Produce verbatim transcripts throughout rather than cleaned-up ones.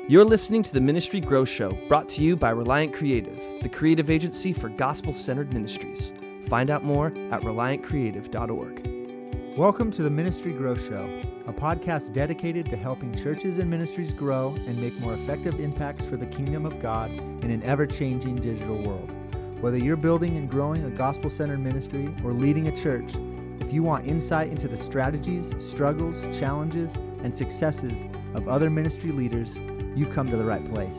You're listening to the Ministry Grow Show, brought to you by Reliant Creative, the creative agency for gospel-centered ministries. Find out more at reliant creative dot org. Welcome to the Ministry Grow Show, a podcast dedicated to helping churches and ministries grow and make more effective impacts for the kingdom of God in an ever-changing digital world. Whether you're building and growing a gospel-centered ministry or leading a church, if you want insight into the strategies, struggles, challenges, and successes of other ministry leaders, you've come to the right place.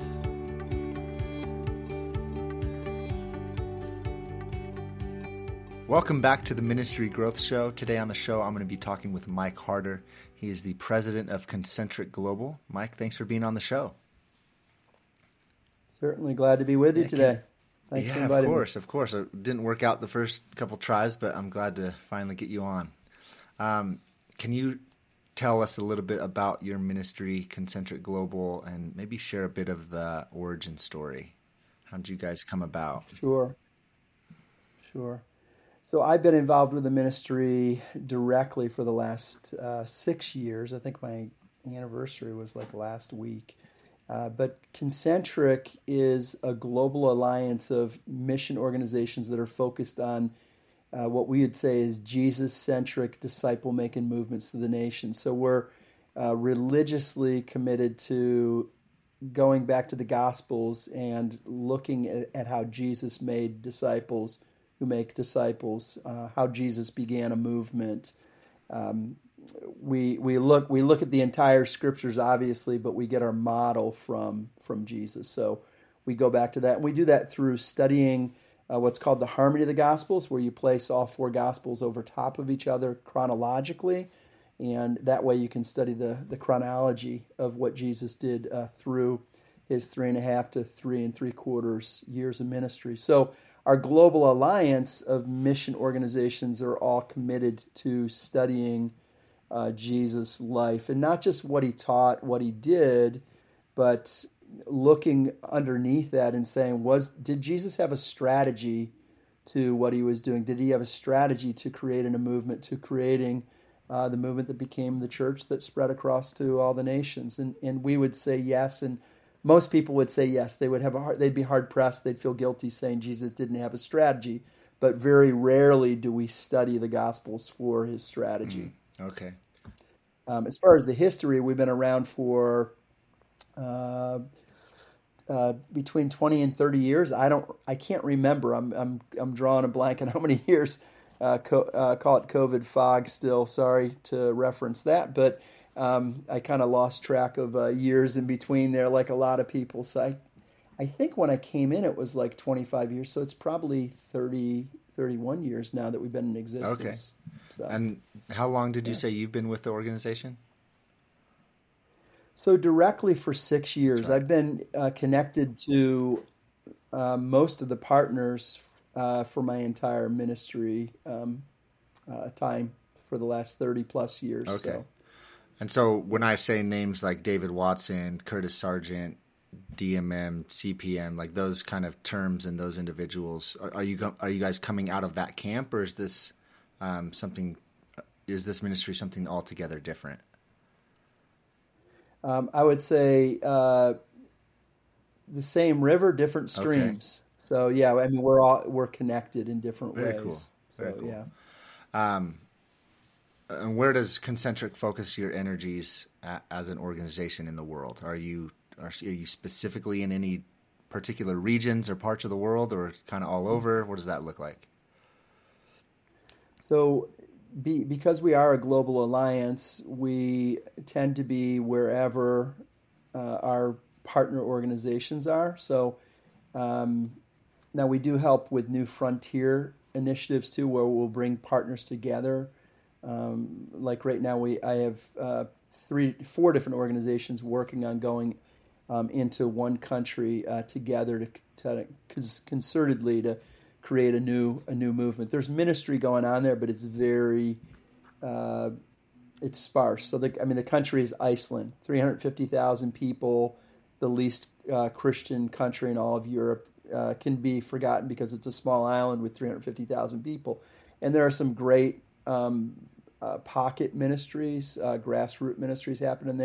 Welcome back to the Ministry Growth Show. Today on the show, I'm going to be talking with Mike Harder. He is the president of Concentric Global. Mike, thanks for being on the show. Certainly glad to be with you yeah, today. Can, Thanks yeah, for inviting me. Of course, me. of course. It didn't work out the first couple tries, but I'm glad to finally get you on. Um, can you tell us a little bit about your ministry, Concentric Global, and maybe share a bit of the origin story? How did you guys come about? Sure, sure. So I've been involved with the ministry directly for the last uh, six years. I think my anniversary was like last week. Uh, but Concentric is a global alliance of mission organizations that are focused on Uh, what we would say is Jesus-centric disciple-making movements to the nation. So we're uh, religiously committed to going back to the Gospels and looking at, at how Jesus made disciples who make disciples, uh, how Jesus began a movement. Um, we we look we look at the entire Scriptures, obviously, but we get our model from from Jesus. So we go back to that, and we do that through studying Uh, what's called the harmony of the Gospels, where you place all four Gospels over top of each other chronologically, and that way you can study the, the chronology of what Jesus did uh, through his three and a half to three and three quarters years of ministry. So our global alliance of mission organizations are all committed to studying uh, Jesus' life, and not just what he taught, what he did, but looking underneath that and saying, was did Jesus have a strategy to what he was doing? Did he have a strategy to creating a movement, to creating uh, the movement that became the church that spread across to all the nations? And and we would say yes, and most people would say yes. They would have a hard, they'd be hard pressed. They'd feel guilty saying Jesus didn't have a strategy. But very rarely do we study the Gospels for his strategy. Mm, okay. Um, as far as the history, we've been around for Uh, uh, between twenty and thirty years. I don't, I can't remember. I'm, I'm, I'm drawing a blank on how many years. Uh, co- uh, call it COVID fog still. Sorry to reference that, but um, I kind of lost track of uh, years in between there, like a lot of people. So I, I think when I came in, it was like twenty-five years. So it's probably thirty, thirty-one years now that we've been in existence. Okay. So, and how long did you yeah. say you've been with the organization? So directly for six years, right. I've been uh, connected to uh, most of the partners uh, for my entire ministry um, uh, time for the last thirty plus years. Okay. So. And so when I say names like David Watson, Curtis Sargent, D M M, C P M, like those kind of terms and those individuals, are, are you go- are you guys coming out of that camp, or is this um, something? Is this ministry something altogether different? Um, I would say uh, the same river, different streams. Okay. So yeah, I mean we're all we're connected in different Very ways. Cool. Very so, cool. Yeah. Um, and where does Concentric focus your energies at, as an organization in the world? Are you are, are you specifically in any particular regions or parts of the world, or kind of all over? What does that look like? So. Be, because we are a global alliance, we tend to be wherever uh, our partner organizations are. So um, now we do help with New Frontier initiatives too, where we'll bring partners together. Um, like right now, we I have uh, three, four different organizations working on going um, into one country uh, together to, to concertedly to. create a new a new movement. There's ministry going on there, but it's very uh, it's sparse. So the, I mean, the country is Iceland, three hundred fifty thousand people, the least uh, Christian country in all of Europe. Uh, can be forgotten because it's a small island with three hundred fifty thousand people, and there are some great um, uh, pocket ministries, uh, grassroots ministries happening there.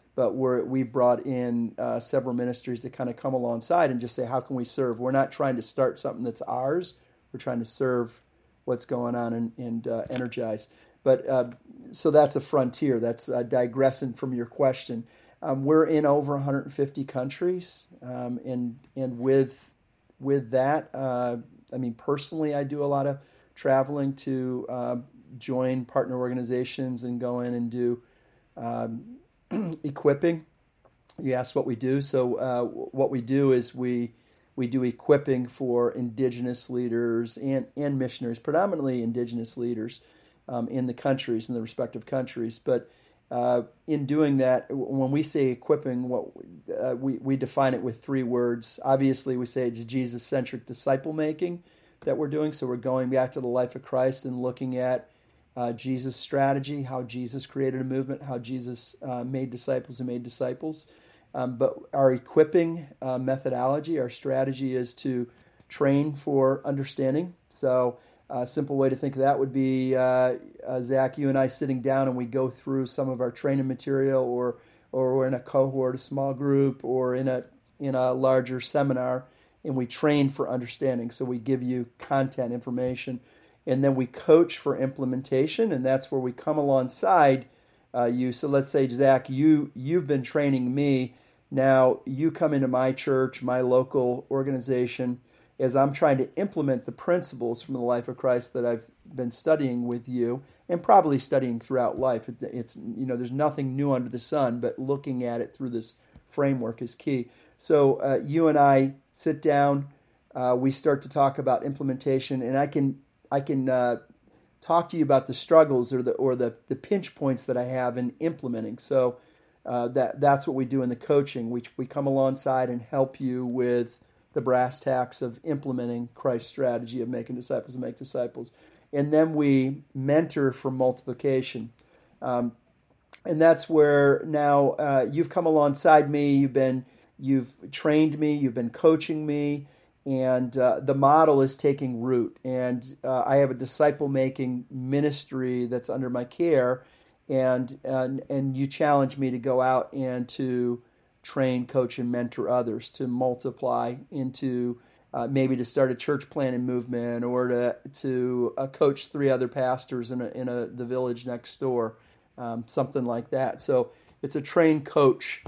but we're, we brought in uh, several ministries to kind of come alongside and just say, how can we serve? We're not trying to start something that's ours. We're trying to serve what's going on and, and uh, energize. But uh, so that's a frontier. That's uh, digressing from your question. Um, we're in over one hundred fifty countries, um, and and with with that, uh, I mean, personally, I do a lot of traveling to uh, join partner organizations and go in and do um, equipping. You asked what we do. So uh, what we do is we we do equipping for indigenous leaders and, and missionaries, predominantly indigenous leaders um, in the countries, in the respective countries. But uh, in doing that, when we say equipping, what uh, we, we define it with three words. Obviously, we say it's Jesus-centric disciple making that we're doing. So we're going back to the life of Christ and looking at uh, Jesus' strategy, how Jesus created a movement, how Jesus uh, made disciples and made disciples. Um, but our equipping uh, methodology, our strategy is to train for understanding. So a simple way to think of that would be, uh, uh, Zach, you and I sitting down and we go through some of our training material, or or we're in a cohort, a small group, or in a in a larger seminar, and we train for understanding. So we give you content, information, and then we coach for implementation, and that's where we come alongside Uh, you. So let's say, Zach, you, you've been training me. Now you come into my church, my local organization, as I'm trying to implement the principles from the life of Christ that I've been studying with you and probably studying throughout life. It, it's, you know, there's nothing new under the sun, but looking at it through this framework is key. So uh, you and I sit down, uh, we start to talk about implementation, and I can, I can, uh, talk to you about the struggles or the or the, the pinch points that I have in implementing. So uh, that that's what we do in the coaching. We we come alongside and help you with the brass tacks of implementing Christ's strategy of making disciples and make disciples. And then we mentor for multiplication. Um, and that's where now uh, you've come alongside me. You've been you've trained me. You've been coaching me. And uh, the model is taking root. And uh, I have a disciple-making ministry that's under my care, and, and and you challenge me to go out and to train, coach, and mentor others, to multiply into uh, maybe to start a church planting movement, or to to uh, coach three other pastors in a, in a the village next door, um, something like that. So it's a train, coach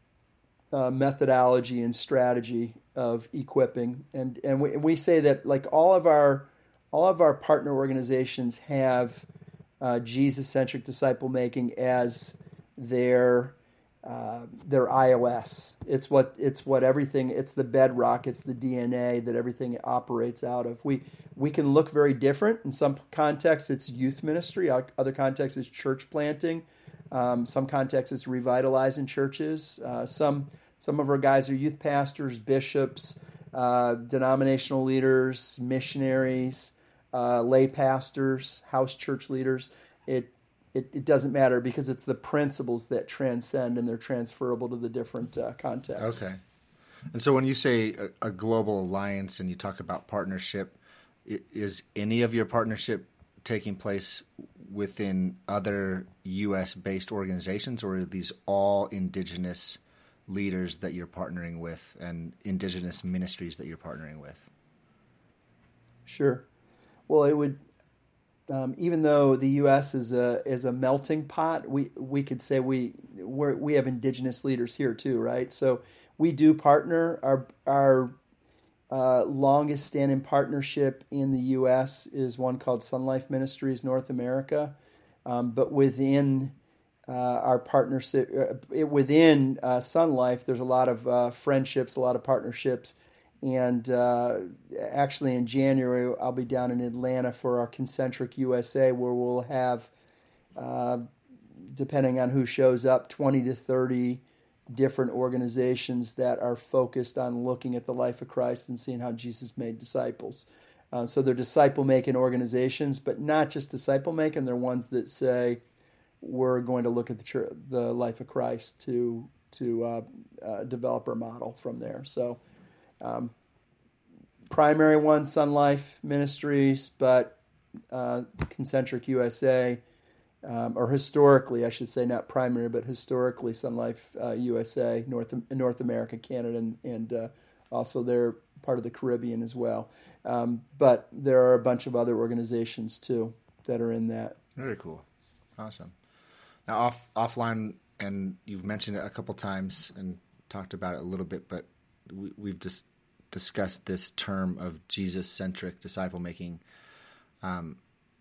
uh, methodology and strategy of equipping, and and we we say that like all of our all of our partner organizations have uh, Jesus-centric disciple making as their uh, their I O S. It's what it's what everything. It's the bedrock. It's the D N A that everything operates out of. We we can look very different. In some contexts, it's youth ministry. Other contexts, it's church planting. Um, some contexts, it's revitalizing churches. Uh, some Some of our guys are youth pastors, bishops, uh, denominational leaders, missionaries, uh, lay pastors, house church leaders. It, it it doesn't matter, because it's the principles that transcend, and they're transferable to the different uh, contexts. Okay. And so when you say a, a global alliance and you talk about partnership, is any of your partnership taking place within other U S-based organizations, or are these all indigenous leaders that you're partnering with and indigenous ministries that you're partnering with? Sure. Well, it would, um, even though the U S is a is a melting pot, we we could say we we're, we have indigenous leaders here too, right? So we do partner. Our our uh, longest standing partnership in the U S is one called Sun Life Ministries North America, um, but within Uh, our partnership uh, within uh, Sun Life, there's a lot of uh, friendships, a lot of partnerships, and uh, actually in January I'll be down in Atlanta for our Concentric U S A, where we'll have, uh, depending on who shows up, twenty to thirty different organizations that are focused on looking at the life of Christ and seeing how Jesus made disciples. Uh, so they're disciple-making organizations, but not just disciple-making. They're ones that say, we're going to look at the church, the life of Christ to to uh, uh, develop our model from there. So, um, primary one, Sun Life Ministries, but uh, Concentric U S A, um, or historically, I should say, not primary, but historically, Sun Life uh, U S A, North North America, Canada, and, and uh, also they're part of the Caribbean as well. Um, but there are a bunch of other organizations too that are in that. Very cool. Awesome. Now, off offline, and you've mentioned it a couple times and talked about it a little bit, but we, we've just discussed this term of Jesus-centric disciple making. Um,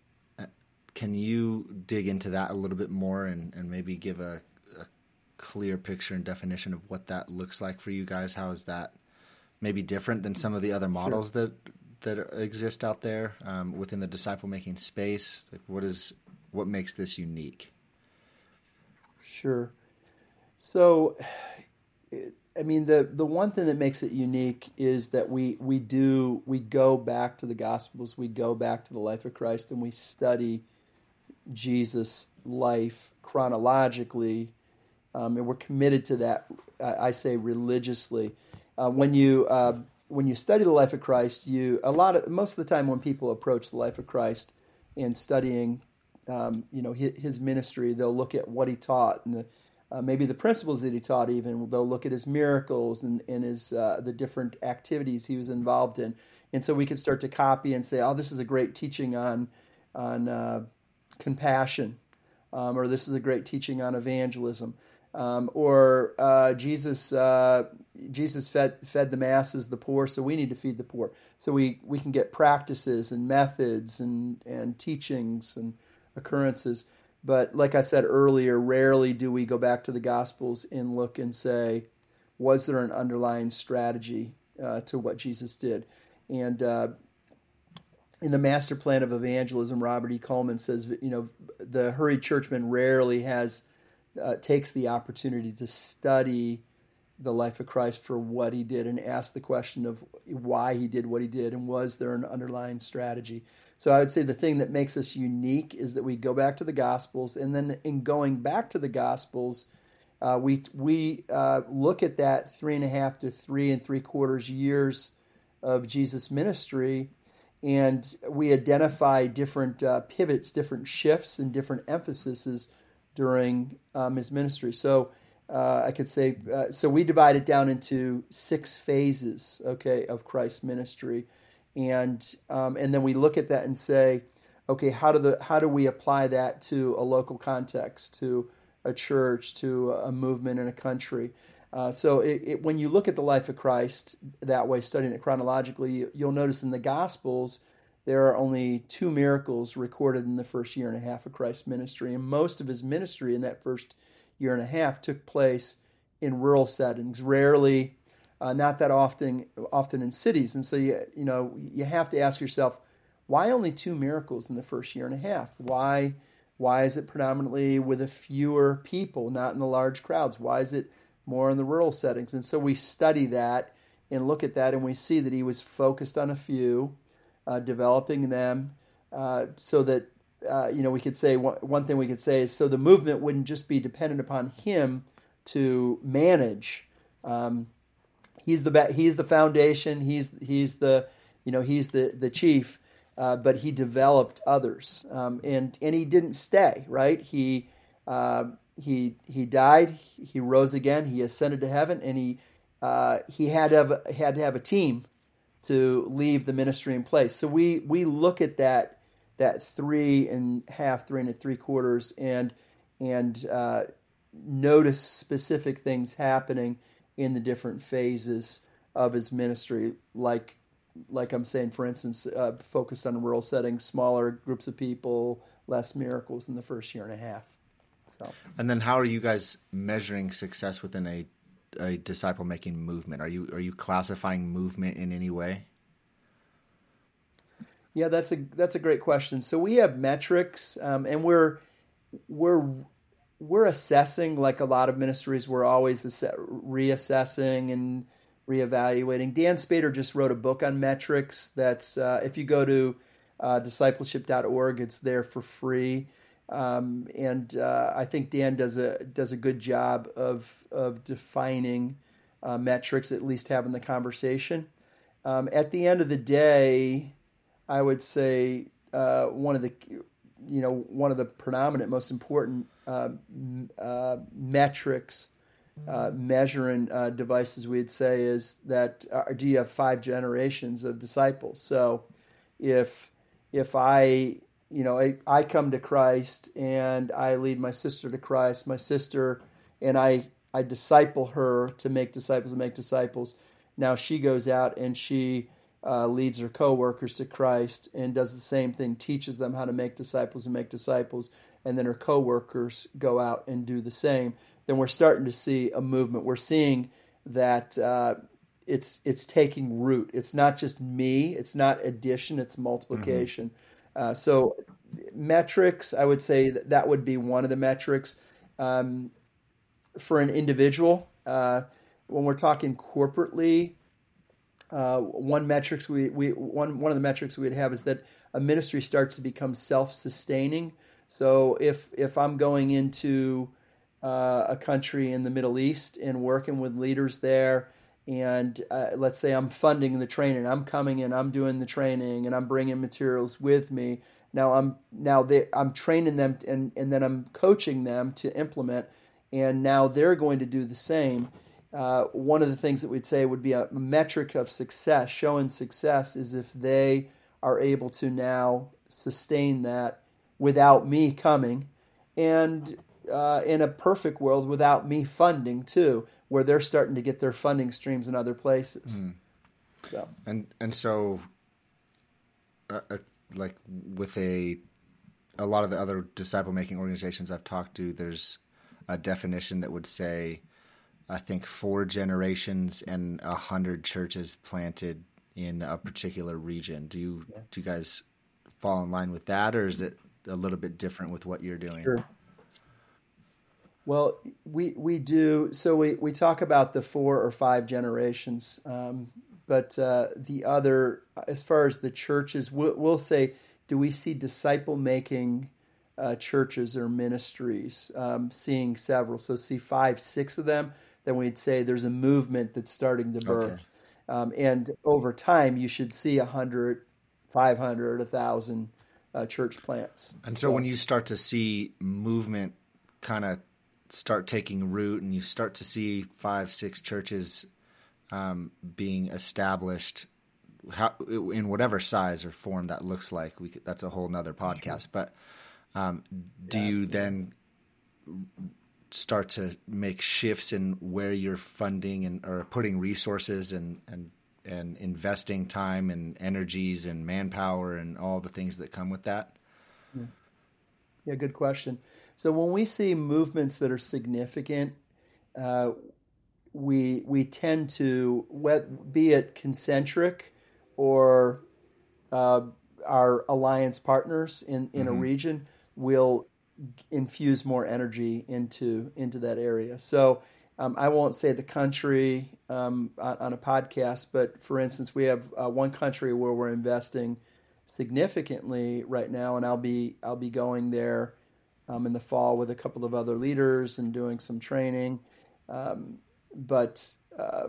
can you dig into that a little bit more and, and maybe give a, a clear picture and definition of what that looks like for you guys? How is that maybe different than some of the other models sure. that that exist out there um, within the disciple making space? Like, what is what makes this unique? Sure. So, I mean, the the one thing that makes it unique is that we we do we go back to the Gospels, we go back to the life of Christ, and we study Jesus' life chronologically, um, and we're committed to that. I, I say religiously. Uh, when you uh, when you study the life of Christ, you a lot of most of the time when people approach the life of Christ and studying, um, you know, his, his ministry, they'll look at what he taught and the, uh, maybe the principles that he taught. Even they'll look at his miracles and, and his uh, the different activities he was involved in, and so we can start to copy and say, oh, this is a great teaching on on uh, compassion, um, or this is a great teaching on evangelism. Um, or uh, Jesus uh, Jesus fed fed the masses, the poor, so we need to feed the poor. So we, we can get practices and methods and, and teachings and occurrences. But like I said earlier, rarely do we go back to the Gospels and look and say, was there an underlying strategy uh, to what Jesus did? And uh, in the Master Plan of Evangelism, Robert E. Coleman says, you know, the hurried churchman rarely has Uh, takes the opportunity to study the life of Christ for what he did and ask the question of why he did what he did and was there an underlying strategy. So I would say the thing that makes us unique is that we go back to the Gospels, and then in going back to the Gospels, uh, we we uh, look at that three and a half to three and three quarters years of Jesus' ministry, and we identify different uh, pivots, different shifts, and different emphases during um, his ministry. So uh, I could say, uh, so we divide it down into six phases, okay, of Christ's ministry, and um, and then we look at that and say, okay, how do the how do we apply that to a local context, to a church, to a movement in a country? Uh, so it, it, when you look at the life of Christ that way, studying it chronologically, you, you'll notice in the Gospels there are only two miracles recorded in the first year and a half of Christ's ministry, and most of his ministry in that first year and a half took place in rural settings, rarely, uh, not that often, often in cities. And so you you know you have to ask yourself, why only two miracles in the first year and a half? Why why is it predominantly with a fewer people, not in the large crowds? Why is it more in the rural settings? And so we study that and look at that, and we see that he was focused on a few. Uh, developing them uh, so that, uh, you know, we could say, one, one thing we could say is so the movement wouldn't just be dependent upon him to manage. Um, he's the he's the foundation. He's he's the you know he's the the chief, uh, but he developed others, um, and and he didn't stay. Right? He uh, he he died. He rose again. He ascended to heaven, and he uh, he had to have a, had to have a team to leave the ministry in place. So we we look at that that three and half, three and three quarters, and and uh, notice specific things happening in the different phases of his ministry. Like like I'm saying, for instance, uh, focused on rural settings, smaller groups of people, less miracles in the first year and a half. So, and then how are you guys measuring success within a a disciple making movement? Are you are you classifying movement in any way? Yeah, that's a that's a great question. So we have metrics, um, and we're we're we're assessing, like a lot of ministries. We're always ass- reassessing and reevaluating. Dan Spader just wrote a book on metrics. That's uh, if you go to uh, discipleship dot org, it's there for free. Um, and uh, I think Dan does a does a good job of of defining uh, metrics, at least having the conversation. Um, at the end of the day, I would say uh, one of the you know, one of the predominant, most important uh, uh, metrics, uh, measuring uh, devices, we'd say, is that uh, do you have five generations of disciples? So if if I, you know, I, I come to Christ and I lead my sister to Christ, my sister, and I, I disciple her to make disciples and make disciples. Now she goes out and she uh, leads her coworkers to Christ and does the same thing, teaches them how to make disciples and make disciples, and then her coworkers go out and do the same. Then we're starting to see a movement. We're seeing that uh, it's it's taking root. It's not just me. It's not addition. It's multiplication. Mm-hmm. Uh, so metrics, I would say that, that would be one of the metrics. Um, for an individual, uh, when we're talking corporately, uh, one metrics we, we one one of the metrics we'd have is that a ministry starts to become self-sustaining. So if if I'm going into uh, a country in the Middle East and working with leaders there, and uh, let's say I'm funding the training, I'm coming in, I'm doing the training, and I'm bringing materials with me. Now I'm now they, I'm training them, and and then I'm coaching them to implement. And now they're going to do the same. Uh, one of the things that we'd say would be a metric of success, showing success, is if they are able to now sustain that without me coming, and uh, in a perfect world, without me funding too, where they're starting to get their funding streams in other places. Mm. So. And and so, uh, uh, like with a a lot of the other disciple making organizations I've talked to, there's a definition that would say, I think, four generations and a hundred churches planted in a particular region. Do you yeah. do you guys fall in line with that, or is it a little bit different with what you're doing? Sure. Well, we we do. So we, we talk about the four or five generations, um, but uh, the other, as far as the churches, we'll, we'll say, do we see disciple making Uh, churches or ministries, um, seeing several. So see five, six of them, then we'd say there's a movement that's starting to birth. Okay. Um, and over time, you should see one hundred, five hundred, one thousand uh, church plants. And so, so when you start to see movement kind of start taking root and you start to see five, six churches um, being established, how, in whatever size or form that looks like, we could, that's a whole nother podcast. But Um, do yeah, you then start to make shifts in where you're funding and or putting resources and, and, and investing time and energies and manpower and all the things that come with that? Yeah. yeah, good question. So when we see movements that are significant, uh, we we tend to, be it concentric or uh, our alliance partners in, in mm-hmm. a region, will infuse more energy into into that area. So um, I won't say the country um, on, on a podcast, but for instance, we have uh, one country where we're investing significantly right now, and I'll be I'll be going there um, in the fall with a couple of other leaders and doing some training. Um, but uh,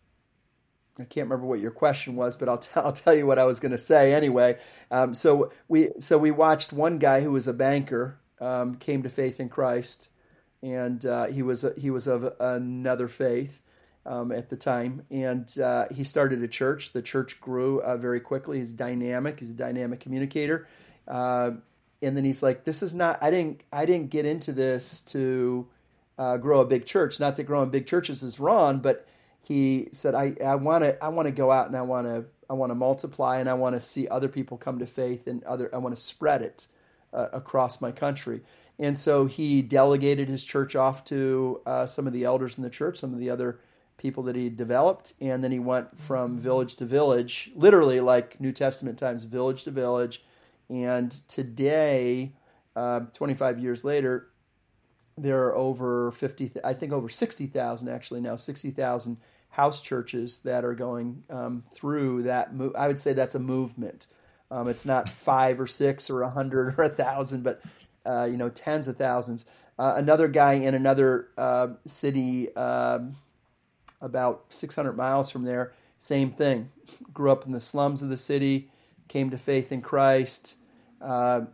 I can't remember what your question was, but I'll, t- I'll tell you what I was going to say anyway. Um, so we so we watched one guy who was a banker um, came to faith in Christ, and uh, he was a, he was of another faith um, at the time, and uh, he started a church. The church grew uh, very quickly. He's dynamic. He's a dynamic communicator, uh, and then he's like, "This is not. I didn't. I didn't get into this to uh, grow a big church. Not that growing big churches is wrong, but." He said, "I I want to I want to go out and I want to I want to multiply and I want to see other people come to faith and other I want to spread it uh, across my country." And so he delegated his church off to uh, some of the elders in the church, some of the other people that he developed, and then he went from village to village, literally like New Testament times, village to village. And today, uh, twenty-five years later, there are over fifty, I think over sixty thousand actually now, sixty thousand house churches that are going um, through that. Mo- I would say that's a movement. Um, it's not five or six or a hundred or a thousand, but uh, you know, tens of thousands. Uh, another guy in another uh, city, um, about six hundred miles from there, same thing. Grew up in the slums of the city, came to faith in Christ. Uh,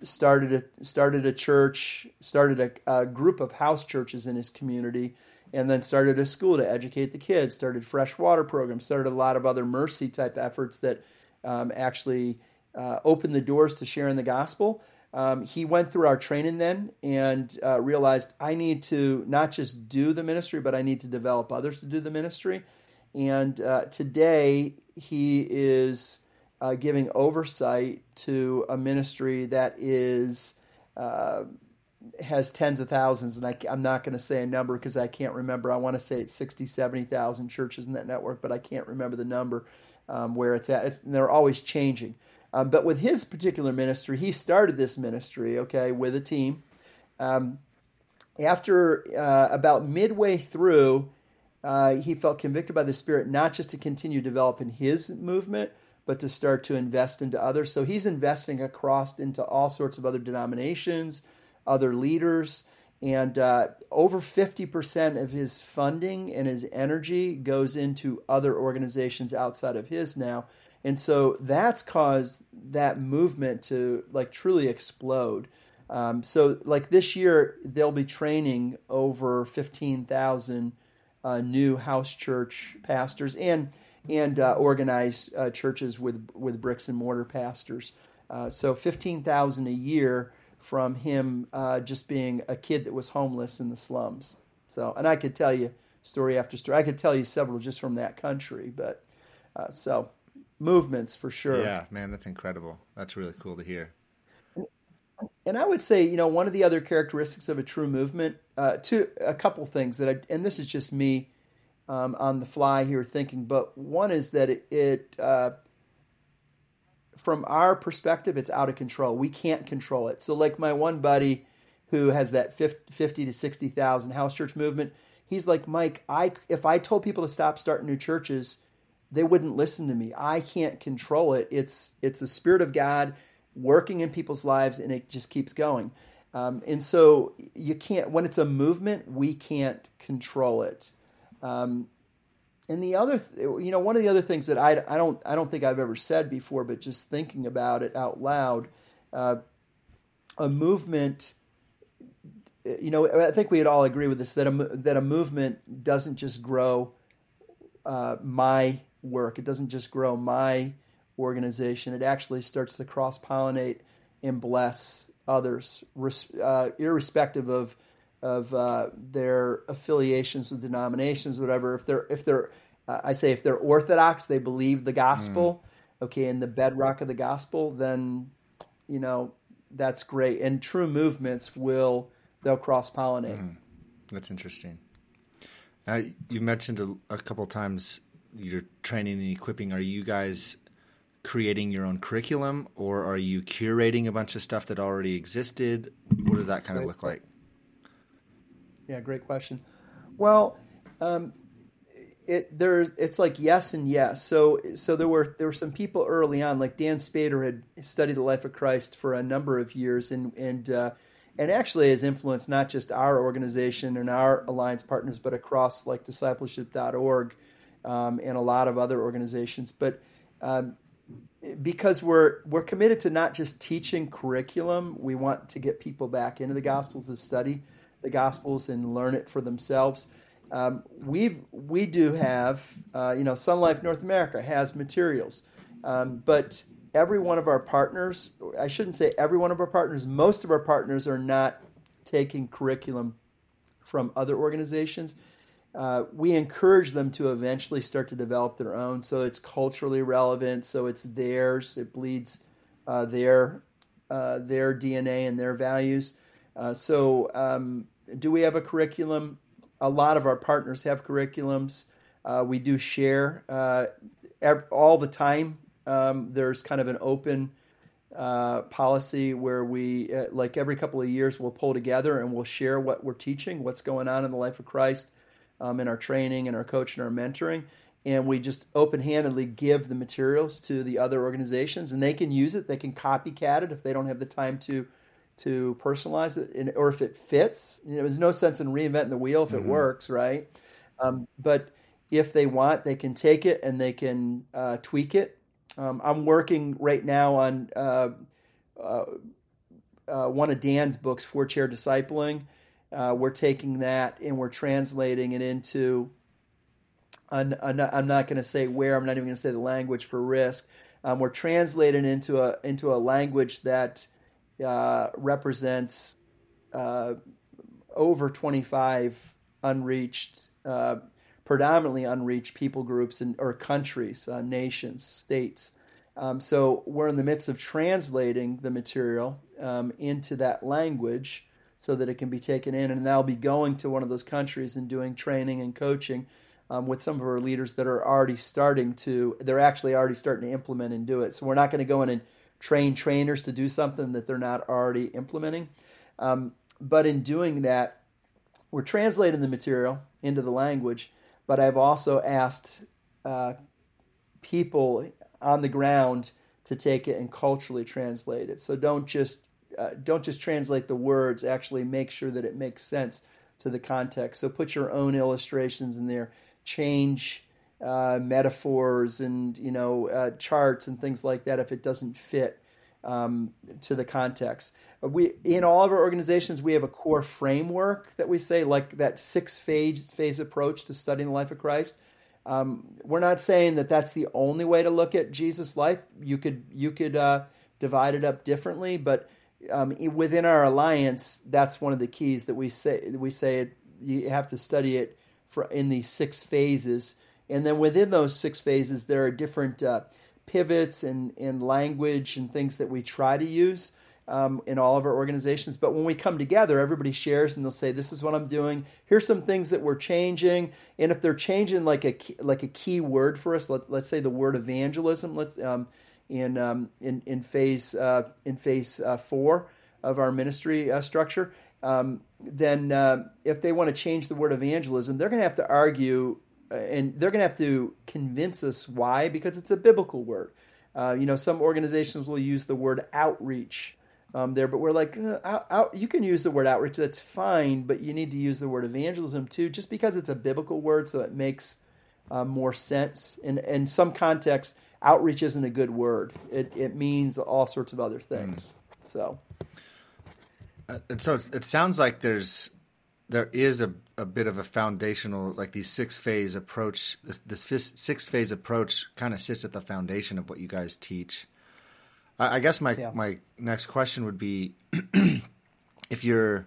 started a started a church, started a, a group of house churches in his community, and then started a school to educate the kids. Started fresh water programs. Started a lot of other mercy type efforts that um, actually uh, opened the doors to sharing the gospel. Um, he went through our training then and uh, realized I need to not just do the ministry, but I need to develop others to do the ministry. And uh, today he is uh, giving oversight to a ministry that is uh, has tens of thousands. And I, I'm not going to say a number because I can't remember. I want to say it's sixty, seventy thousand churches in that network, but I can't remember the number um, where it's at. It's, they're always changing. Um, but with his particular ministry, he started this ministry, okay, with a team. Um, after uh, about midway through, uh, he felt convicted by the Spirit not just to continue developing his movement, but to start to invest into others. So he's investing across into all sorts of other denominations, other leaders, and uh, over fifty percent of his funding and his energy goes into other organizations outside of his now. And so that's caused that movement to like truly explode. Um, so like this year, they'll be training over fifteen thousand uh, new house church pastors and and uh, organized uh, churches with with bricks and mortar pastors. Uh, so fifteen thousand a year from him uh, just being a kid that was homeless in the slums. So, and I could tell you story after story. I could tell you several just from that country. But uh, so. Movements for sure. Yeah, man, that's incredible. That's really cool to hear. And, and I would say, you know, one of the other characteristics of a true movement, uh, two, a couple things that I, and this is just me um, on the fly here thinking, but one is that it, it uh, from our perspective, it's out of control. We can't control it. So like my one buddy who has that fifty to sixty thousand house church movement, he's like, Mike, I, if I told people to stop starting new churches, they wouldn't listen to me. I can't control it. It's it's the Spirit of God working in people's lives, and it just keeps going. Um, and so you can't. When it's a movement, we can't control it. Um, and the other, you know, one of the other things that I, I don't I don't think I've ever said before, but just thinking about it out loud, uh, a movement. You know, I think we'd all agree with this that a that a movement doesn't just grow uh, my work. It doesn't just grow my organization. It actually starts to cross-pollinate and bless others, uh, irrespective of of uh, their affiliations with denominations, whatever. If they're if they're, uh, I say if they're Orthodox, they believe the gospel, mm. okay, and the bedrock of the gospel, then you know that's great. And true movements will they'll cross-pollinate. Mm. That's interesting. Uh, you mentioned a, a couple times you're training and equipping. Are you guys creating your own curriculum, or are you curating a bunch of stuff that already existed? What does that kind of look like? Yeah, great question. Well, um, it there it's like yes and yes. So so there were there were some people early on, like Dan Spader had studied the life of Christ for a number of years, and and uh, and actually has influenced not just our organization and our alliance partners, but across like discipleship dot org. Um, and a lot of other organizations, but um, because we're we're committed to not just teaching curriculum, we want to get people back into the Gospels to study the Gospels and learn it for themselves. Um, we we do have, uh, you know, Sun Life North America has materials, um, but every one of our partners, I shouldn't say every one of our partners, most of our partners are not taking curriculum from other organizations. Uh, we encourage them to eventually start to develop their own, so it's culturally relevant, so it's theirs, it bleeds uh, their uh, their D N A and their values. Uh, so um, do we have a curriculum? A lot of our partners have curriculums. Uh, we do share uh, every, all the time. Um, there's kind of an open uh, policy where we, uh, like every couple of years, we'll pull together and we'll share what we're teaching, what's going on in the life of Christ, Um, in our training and our coaching and our mentoring, and we just open-handedly give the materials to the other organizations, and they can use it. They can copycat it if they don't have the time to to personalize it, and, or if it fits. You know, there's no sense in reinventing the wheel if mm-hmm. it works, right? Um, but if they want, they can take it and they can uh, tweak it. Um, I'm working right now on uh, uh, uh, one of Dan's books, Four Chair Discipling. Uh, we're taking that and we're translating it into, an, an, I'm not going to say where, I'm not even going to say the language for risk. Um, we're translating into a into a language that uh, represents uh, over twenty-five unreached, uh, predominantly unreached people groups and or countries, uh, nations, states. Um, so we're in the midst of translating the material um, into that language so that it can be taken in, and I'll be going to one of those countries and doing training and coaching um, with some of our leaders that are already starting to, they're actually already starting to implement and do it. So we're not going to go in and train trainers to do something that they're not already implementing. Um, but in doing that, we're translating the material into the language, but I've also asked uh, people on the ground to take it and culturally translate it. So don't just uh, don't just translate the words, actually make sure that it makes sense to the context. So put your own illustrations in there, change uh, metaphors and you know uh, charts and things like that if it doesn't fit um, to the context. We in all of our organizations we have a core framework that we say, like that six phase phase approach to studying the life of Christ. Um, we're not saying that that's the only way to look at Jesus' life. You could you could uh, divide it up differently, but um, within our alliance, that's one of the keys that we say. We say it, you have to study it for in these six phases, and then within those six phases, there are different uh, pivots and, and language and things that we try to use um, in all of our organizations. But when we come together, everybody shares and they'll say, "This is what I'm doing. Here's some things that we're changing." And if they're changing like a key, like a key word for us, let, let's say the word evangelism, let's um, in um, in in phase uh, in phase uh, four of our ministry uh, structure. Um, then uh, if they want to change the word evangelism, they're going to have to argue uh, and they're going to have to convince us why, because it's a biblical word. Uh, you know, some organizations will use the word outreach um, there, but we're like, uh, out, out, you can use the word outreach, that's fine, but you need to use the word evangelism too, just because it's a biblical word, so it makes uh, more sense. In, in some contexts, outreach isn't a good word. It, it means all sorts of other things. Mm. So... Uh, and so it sounds like there's there is a, a bit of a foundational, like these six phase approach. This, this six phase approach kind of sits at the foundation of what you guys teach. I, I guess my yeah. my next question would be, if you're,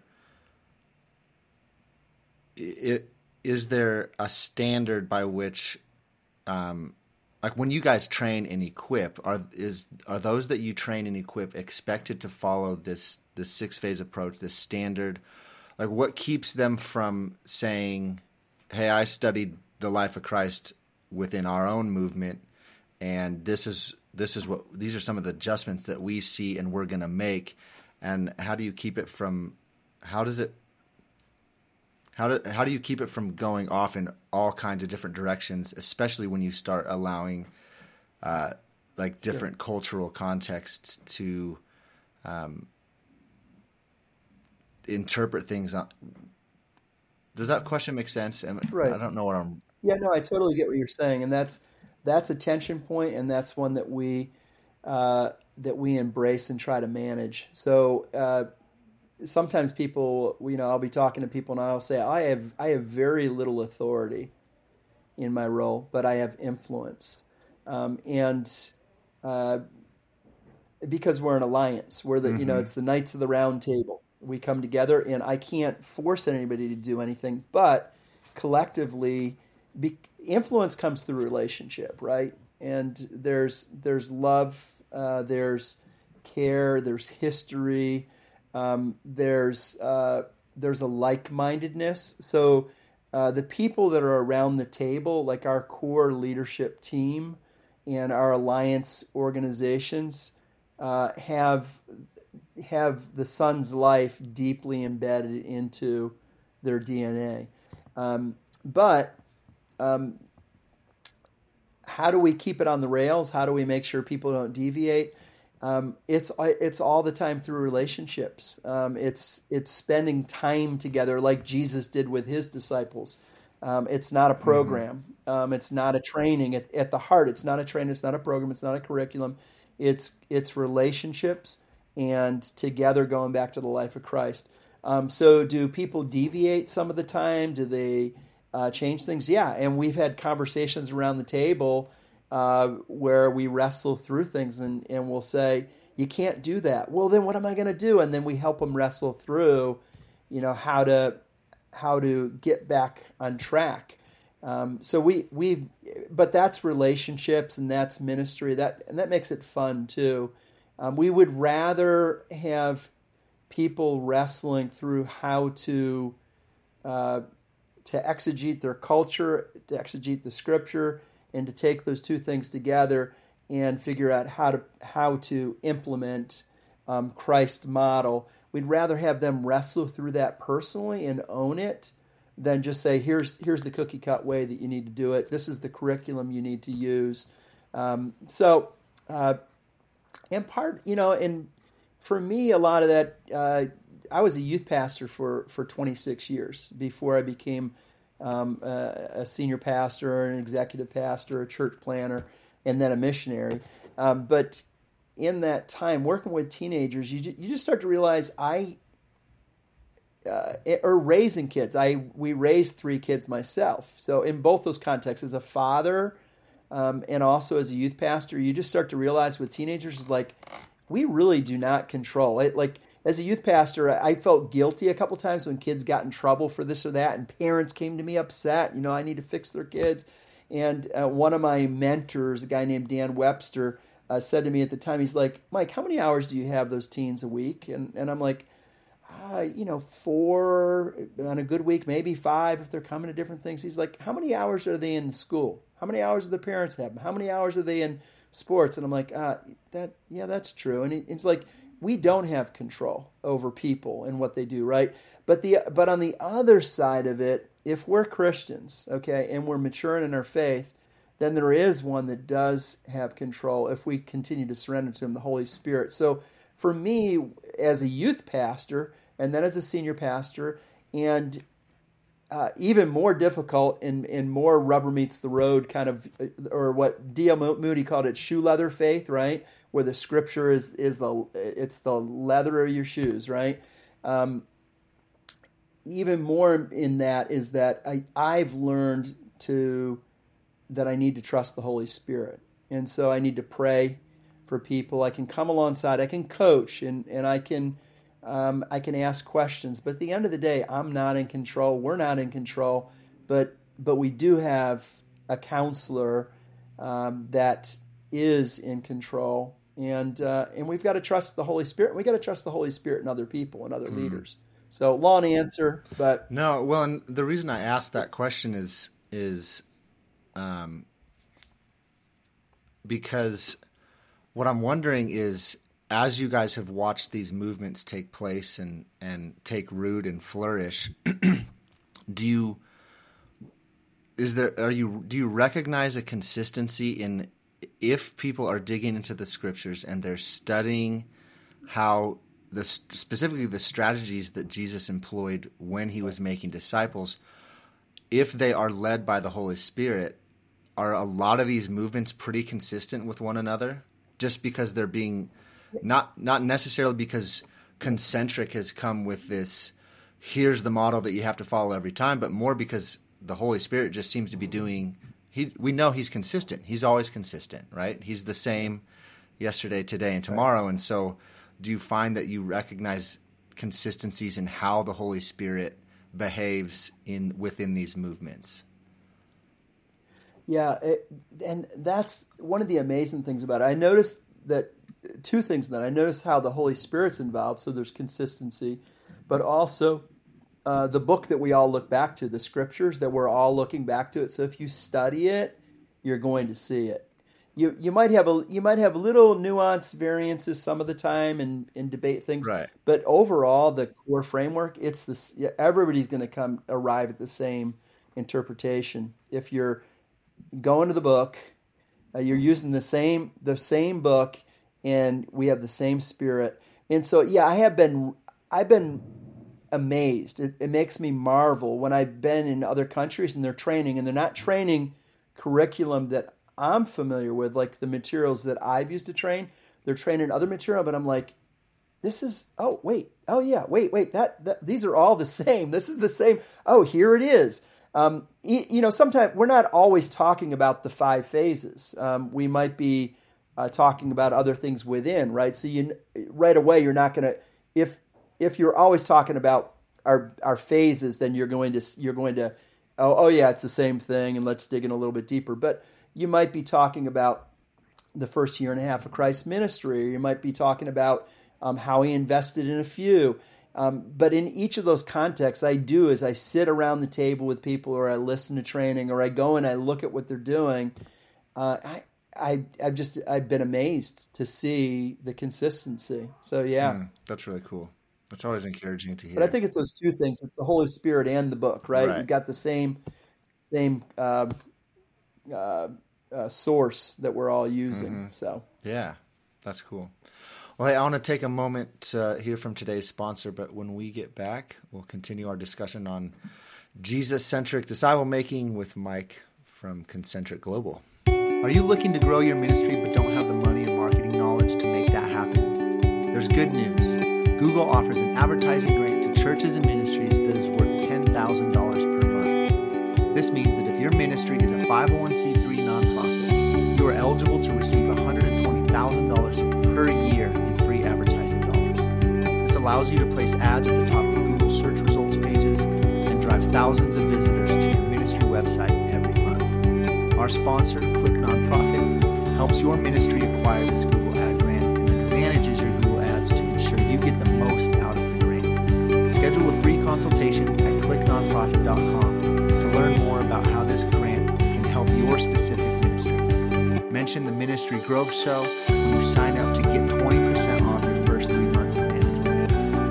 it, is there a standard by which, um, like when you guys train and equip, are is are those that you train and equip expected to follow this? This six-phase approach, this standard? Like, what keeps them from saying, hey, I studied the life of Christ within our own movement, and this is this is what these are some of the adjustments that we see and we're going to make? And how do you keep it from, how does it, how do, how do you keep it from going off in all kinds of different directions, especially when you start allowing, uh, like, different sure. cultural contexts to, um, interpret things on. Does that question make sense? Right. I don't know what I'm. Yeah, no, I totally get what you're saying, and that's that's a tension point, and that's one that we uh, that we embrace and try to manage. So uh, sometimes people, you know, I'll be talking to people, and I'll say, I have I have very little authority in my role, but I have influence, um, and uh, because we're an alliance, we're the mm-hmm. you know, it's the Knights of the Round Table. We come together, and I can't force anybody to do anything, but collectively, be, influence comes through relationship, right? And there's there's love, uh, there's care, there's history, um, there's uh, there's a like-mindedness. So uh, the people that are around the table, like our core leadership team and our alliance organizations, uh, have. have the Son's life deeply embedded into their D N A. Um, but um, how do we keep it on the rails? How do we make sure people don't deviate? Um, it's it's all the time through relationships. Um, it's it's spending time together like Jesus did with his disciples. Um, it's not a program. Mm-hmm. Um, it's not a training. At, at the heart, it's not a training. It's not a program. It's not a curriculum. It's it's relationships. and together going back to the life of Christ. Um, so do people deviate some of the time? Do they uh, change things? Yeah, and we've had conversations around the table uh, where we wrestle through things, and, and we'll say, you can't do that. Well, then what am I going to do? And then we help them wrestle through, you know, how to how to get back on track. Um, so we we, but that's relationships and that's ministry. That and that makes it fun too. Um, we would rather have people wrestling through how to uh, to exegete their culture, to exegete the Scripture, and to take those two things together and figure out how to how to implement um, Christ's model. We'd rather have them wrestle through that personally and own it than just say, here's here's the cookie cut way that you need to do it. This is the curriculum you need to use. Um, so, uh, and part, you know, and for me, a lot of that, uh, I was a youth pastor for, for twenty-six years before I became um, a, a senior pastor, an executive pastor, a church planner, and then a missionary. Um, but in that time, working with teenagers, you you just start to realize I, uh, or raising kids. I we raised three kids myself. So in both those contexts, as a father um, and also as a youth pastor, you just start to realize with teenagers is like, we really do not control it. Like as a youth pastor, I felt guilty a couple times when kids got in trouble for this or that, and parents came to me upset. You know, I need to fix their kids. And uh, one of my mentors, a guy named Dan Webster, uh, said to me at the time, he's like, Mike, how many hours do you have those teens a week? And and I'm like, uh, you know, four on a good week, maybe five if they're coming to different things. He's like, how many hours are they in school? How many hours do the parents have? How many hours are they in sports? And I'm like, uh, that yeah, that's true. And he, it's like, we don't have control over people and what they do, right? But the but on the other side of it, if we're Christians, okay, and we're maturing in our faith, then there is one that does have control if we continue to surrender to him, the Holy Spirit. So for me, as a youth pastor, and then as a senior pastor, and uh, even more difficult and, and more rubber meets the road kind of, or what D L Moody called it, shoe leather faith, right? Where the Scripture is is the it's the leather of your shoes, right? Um, even more in that is that I I've learned to that I need to trust the Holy Spirit, and so I need to pray for people. I can come alongside, I can coach, and and I can um, I can ask questions. But at the end of the day, I'm not in control. We're not in control, but but we do have a counselor um, that is in control. And uh, and we've got to trust the Holy Spirit. We've got to trust the Holy Spirit and other people and other mm. leaders. So long answer, but no. Well, and the reason I asked that question is is um, because what I'm wondering is, as you guys have watched these movements take place and and take root and flourish, do you is there are you do you recognize a consistency in if people are digging into the Scriptures and they're studying how the specifically the strategies that Jesus employed when he was making disciples, if they are led by the Holy Spirit, are a lot of these movements pretty consistent with one another? Just because they're being not not necessarily because Concentric has come with this, here's the model that you have to follow every time, but more because the Holy Spirit just seems to be doing. He, we know he's consistent. He's always consistent, right? He's the same yesterday, today, and tomorrow. And so do you find that you recognize consistencies in how the Holy Spirit behaves in within these movements? Yeah, it, and that's one of the amazing things about it. I noticed that two things that I noticed how the Holy Spirit's involved, so there's consistency, but also Uh, the book that we all look back to, the Scriptures that we're all looking back to it. So if you study it, you're going to see it. You you might have a you might have little nuance variances some of the time and, and debate things, right? But overall, the core framework, it's this. Everybody's going to come arrive at the same interpretation. If you're going to the book, uh, you're using the same the same book, and we have the same Spirit. And so, yeah, I have been I've been. amazed. It, it makes me marvel when I've been in other countries and they're training, and they're not training curriculum that I'm familiar with, like the materials that I've used to train. They're training other material, but I'm like, this is, oh, wait, oh, yeah, wait, wait, that, that these are all the same. This is the same. Oh, here it is. Um, you, you know, sometimes we're not always talking about the five phases. Um, we might be uh, talking about other things within, right? So you right away, you're not going to, if if you're always talking about our our phases, then you're going to you're going to, oh, oh yeah, it's the same thing, and let's dig in a little bit deeper. But you might be talking about the first year and a half of Christ's ministry, or you might be talking about um, how he invested in a few. Um, but in each of those contexts, I do is I sit around the table with people, or I listen to training, or I go and I look at what they're doing. Uh, I, I, I've just I've been amazed to see the consistency. So yeah, mm, that's really cool. That's always encouraging to hear. But I think it's those two things: it's the Holy Spirit and the book, right? Right. You've got the same same uh, uh, uh, source that we're all using. Mm-hmm. So yeah, that's cool. Well, hey, I want to take a moment to hear from today's sponsor, but when we get back, we'll continue our discussion on Jesus-centric disciple making with Mike from Concentric Global. Are you looking to grow your ministry but don't have the money and marketing knowledge to make that happen? There's good news. Google offers an advertising grant to churches and ministries that is worth ten thousand dollars per month. This means that if your ministry is a five oh one c three nonprofit, you are eligible to receive one hundred twenty thousand dollars per year in free advertising dollars. This allows you to place ads at the top of Google search results pages and drive thousands of visitors to your ministry website every month. Our sponsor, Click Nonprofit, helps your ministry acquire this Google ad grant and then manages your Google ads to ensure you get the most out of the grant. Schedule a free consultation at click nonprofit dot com to learn more about how this grant can help your specific ministry. Mention the Ministry Growth Show when you sign up to get twenty percent off your first three months of management.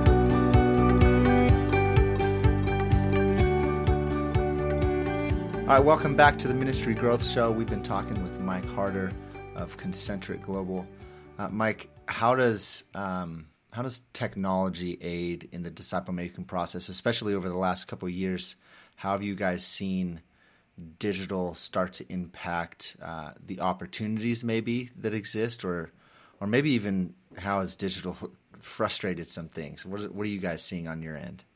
All right, welcome back to the Ministry Growth Show. We've been talking with Mike Harder of Concentric Global. Uh, Mike, how does um, how does technology aid in the disciple making process, especially over the last couple of years? How have you guys seen digital start to impact uh, the opportunities maybe that exist, or or maybe even how has digital frustrated some things? What, is, what are you guys seeing on your end?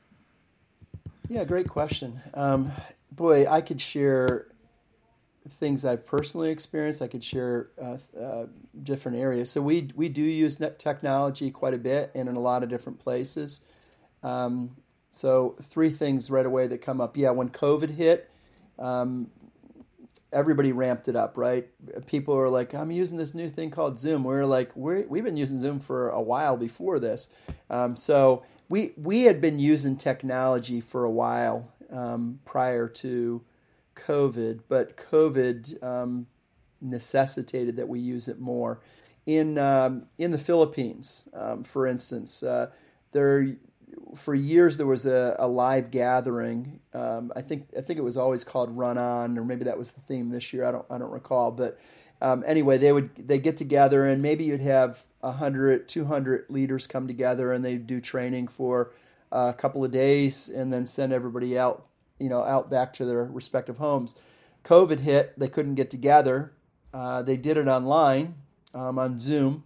yeah, great question. Um, boy, I could share things I've personally experienced. I could share uh, uh, different areas. So we we do use net technology quite a bit and in a lot of different places. Um, so three things right away that come up. Yeah, when COVID hit, Um, everybody ramped it up, right? People were like, I'm using this new thing called Zoom. We were like, we're, we've been using Zoom for a while before this. Um, so we we had been using technology for a while um, prior to COVID, but COVID um, necessitated that we use it more. In um, in the Philippines, um, for instance, uh, there for years there was a, a live gathering. Um, I think I think it was always called Run On, or maybe that was the theme this year. I don't I don't recall. But um, anyway, they would they get together, and maybe you'd have one hundred, two hundred leaders come together, and they'd do training for a couple of days, and then send everybody out, you know, out back to their respective homes. COVID hit; they couldn't get together. Uh, they did it online um, on Zoom,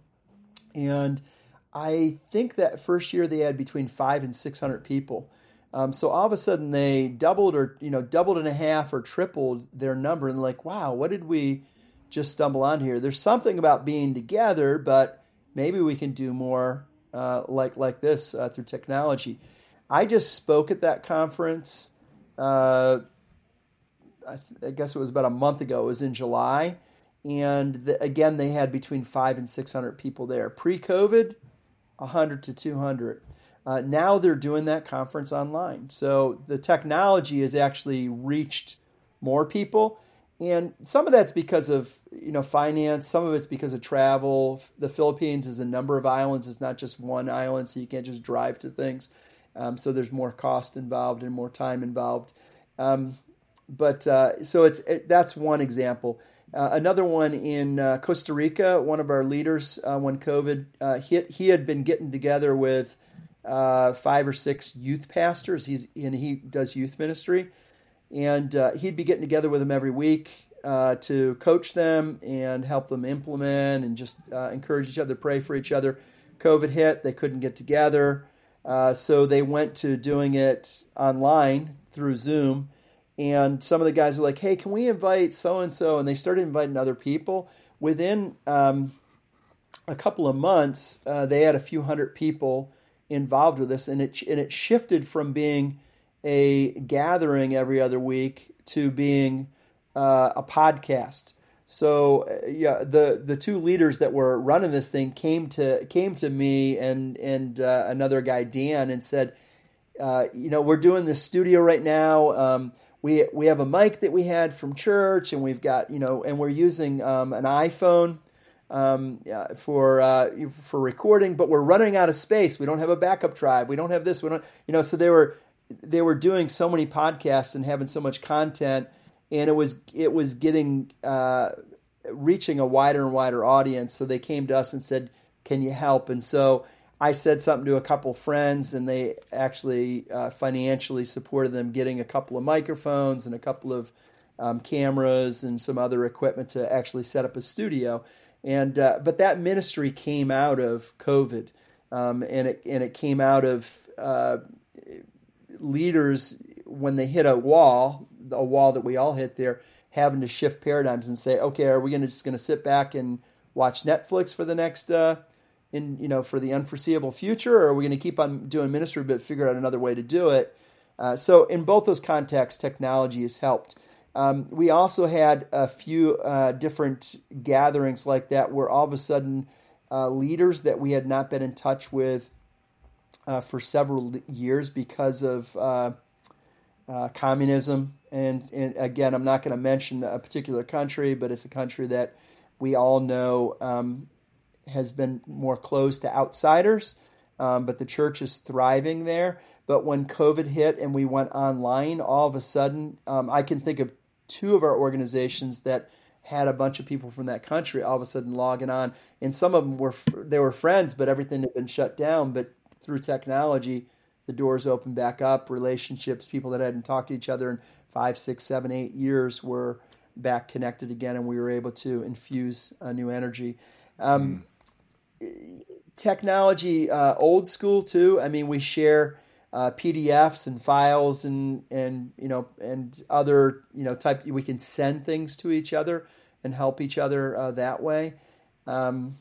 and I think that first year they had between five and six hundred people. Um, so all of a sudden they doubled or, you know, doubled and a half or tripled their number. And like, wow, what did we just stumble on here? There's something about being together, but maybe we can do more uh, like like this uh, through technology. I just spoke at that conference. Uh, I, th- I guess it was about a month ago. It was in July. And the, again, they had between five and six hundred people there. Pre-COVID, one hundred to two hundred. Uh, now they're doing that conference online. So the technology has actually reached more people. And some of that's because of, you know, finance. Some of it's because of travel. The Philippines is a number of islands. It's not just one island, so you can't just drive to things. Um, so there's more cost involved and more time involved. Um, but uh, so it's it, that's one example. Uh, another one in uh, Costa Rica, one of our leaders, uh, when COVID uh, hit, he had been getting together with uh, five or six youth pastors. He's and he does youth ministry, and uh, he'd be getting together with them every week uh, to coach them and help them implement and just uh, encourage each other, pray for each other. COVID hit, they couldn't get together. Uh, so they went to doing it online through Zoom. And some of the guys were like, hey, can we invite so-and-so? And they started inviting other people. Within um, a couple of months, uh, they had a few hundred people involved with this. And it, and it shifted from being a gathering every other week to being uh, a podcast. So uh, yeah, the the two leaders that were running this thing came to came to me and and uh, another guy, Dan, and said, uh, you know, we're doing this studio right now. Um, we we have a mic that we had from church, and we've got, you know, and we're using um, an iPhone um, yeah, for uh, for recording, but we're running out of space. We don't have a backup drive. We don't have this. We don't, you know. So they were they were doing so many podcasts and having so much content. And it was it was getting uh, reaching a wider and wider audience. So they came to us and said, "Can you help?" And so I said something to a couple friends, and they actually uh, financially supported them getting a couple of microphones and a couple of um, cameras and some other equipment to actually set up a studio. And uh, but that ministry came out of COVID, um, and it and it came out of uh, leaders when they hit a wall. A wall that we all hit there, having to shift paradigms and say, okay, are we going to just going to sit back and watch Netflix for the next, uh, in you know, for the unforeseeable future, or are we going to keep on doing ministry but figure out another way to do it? Uh, so in both those contexts, technology has helped. Um, we also had a few uh, different gatherings like that where all of a sudden uh, leaders that we had not been in touch with uh, for several years because of uh, uh, communism. And, and again, I'm not going to mention a particular country, but it's a country that we all know um, has been more closed to outsiders, um, but the church is thriving there. But when COVID hit and we went online, all of a sudden, um, I can think of two of our organizations that had a bunch of people from that country all of a sudden logging on. And some of them were, they were friends, but everything had been shut down. But through technology, the doors opened back up, relationships, people that hadn't talked to each other in five, six, seven, eight years were back connected again, and we were able to infuse a new energy. Um, mm. Technology, uh, old school too. I mean, we share uh, P D Fs and files and and you know and other you know type. We can send things to each other and help each other uh, that way. Um,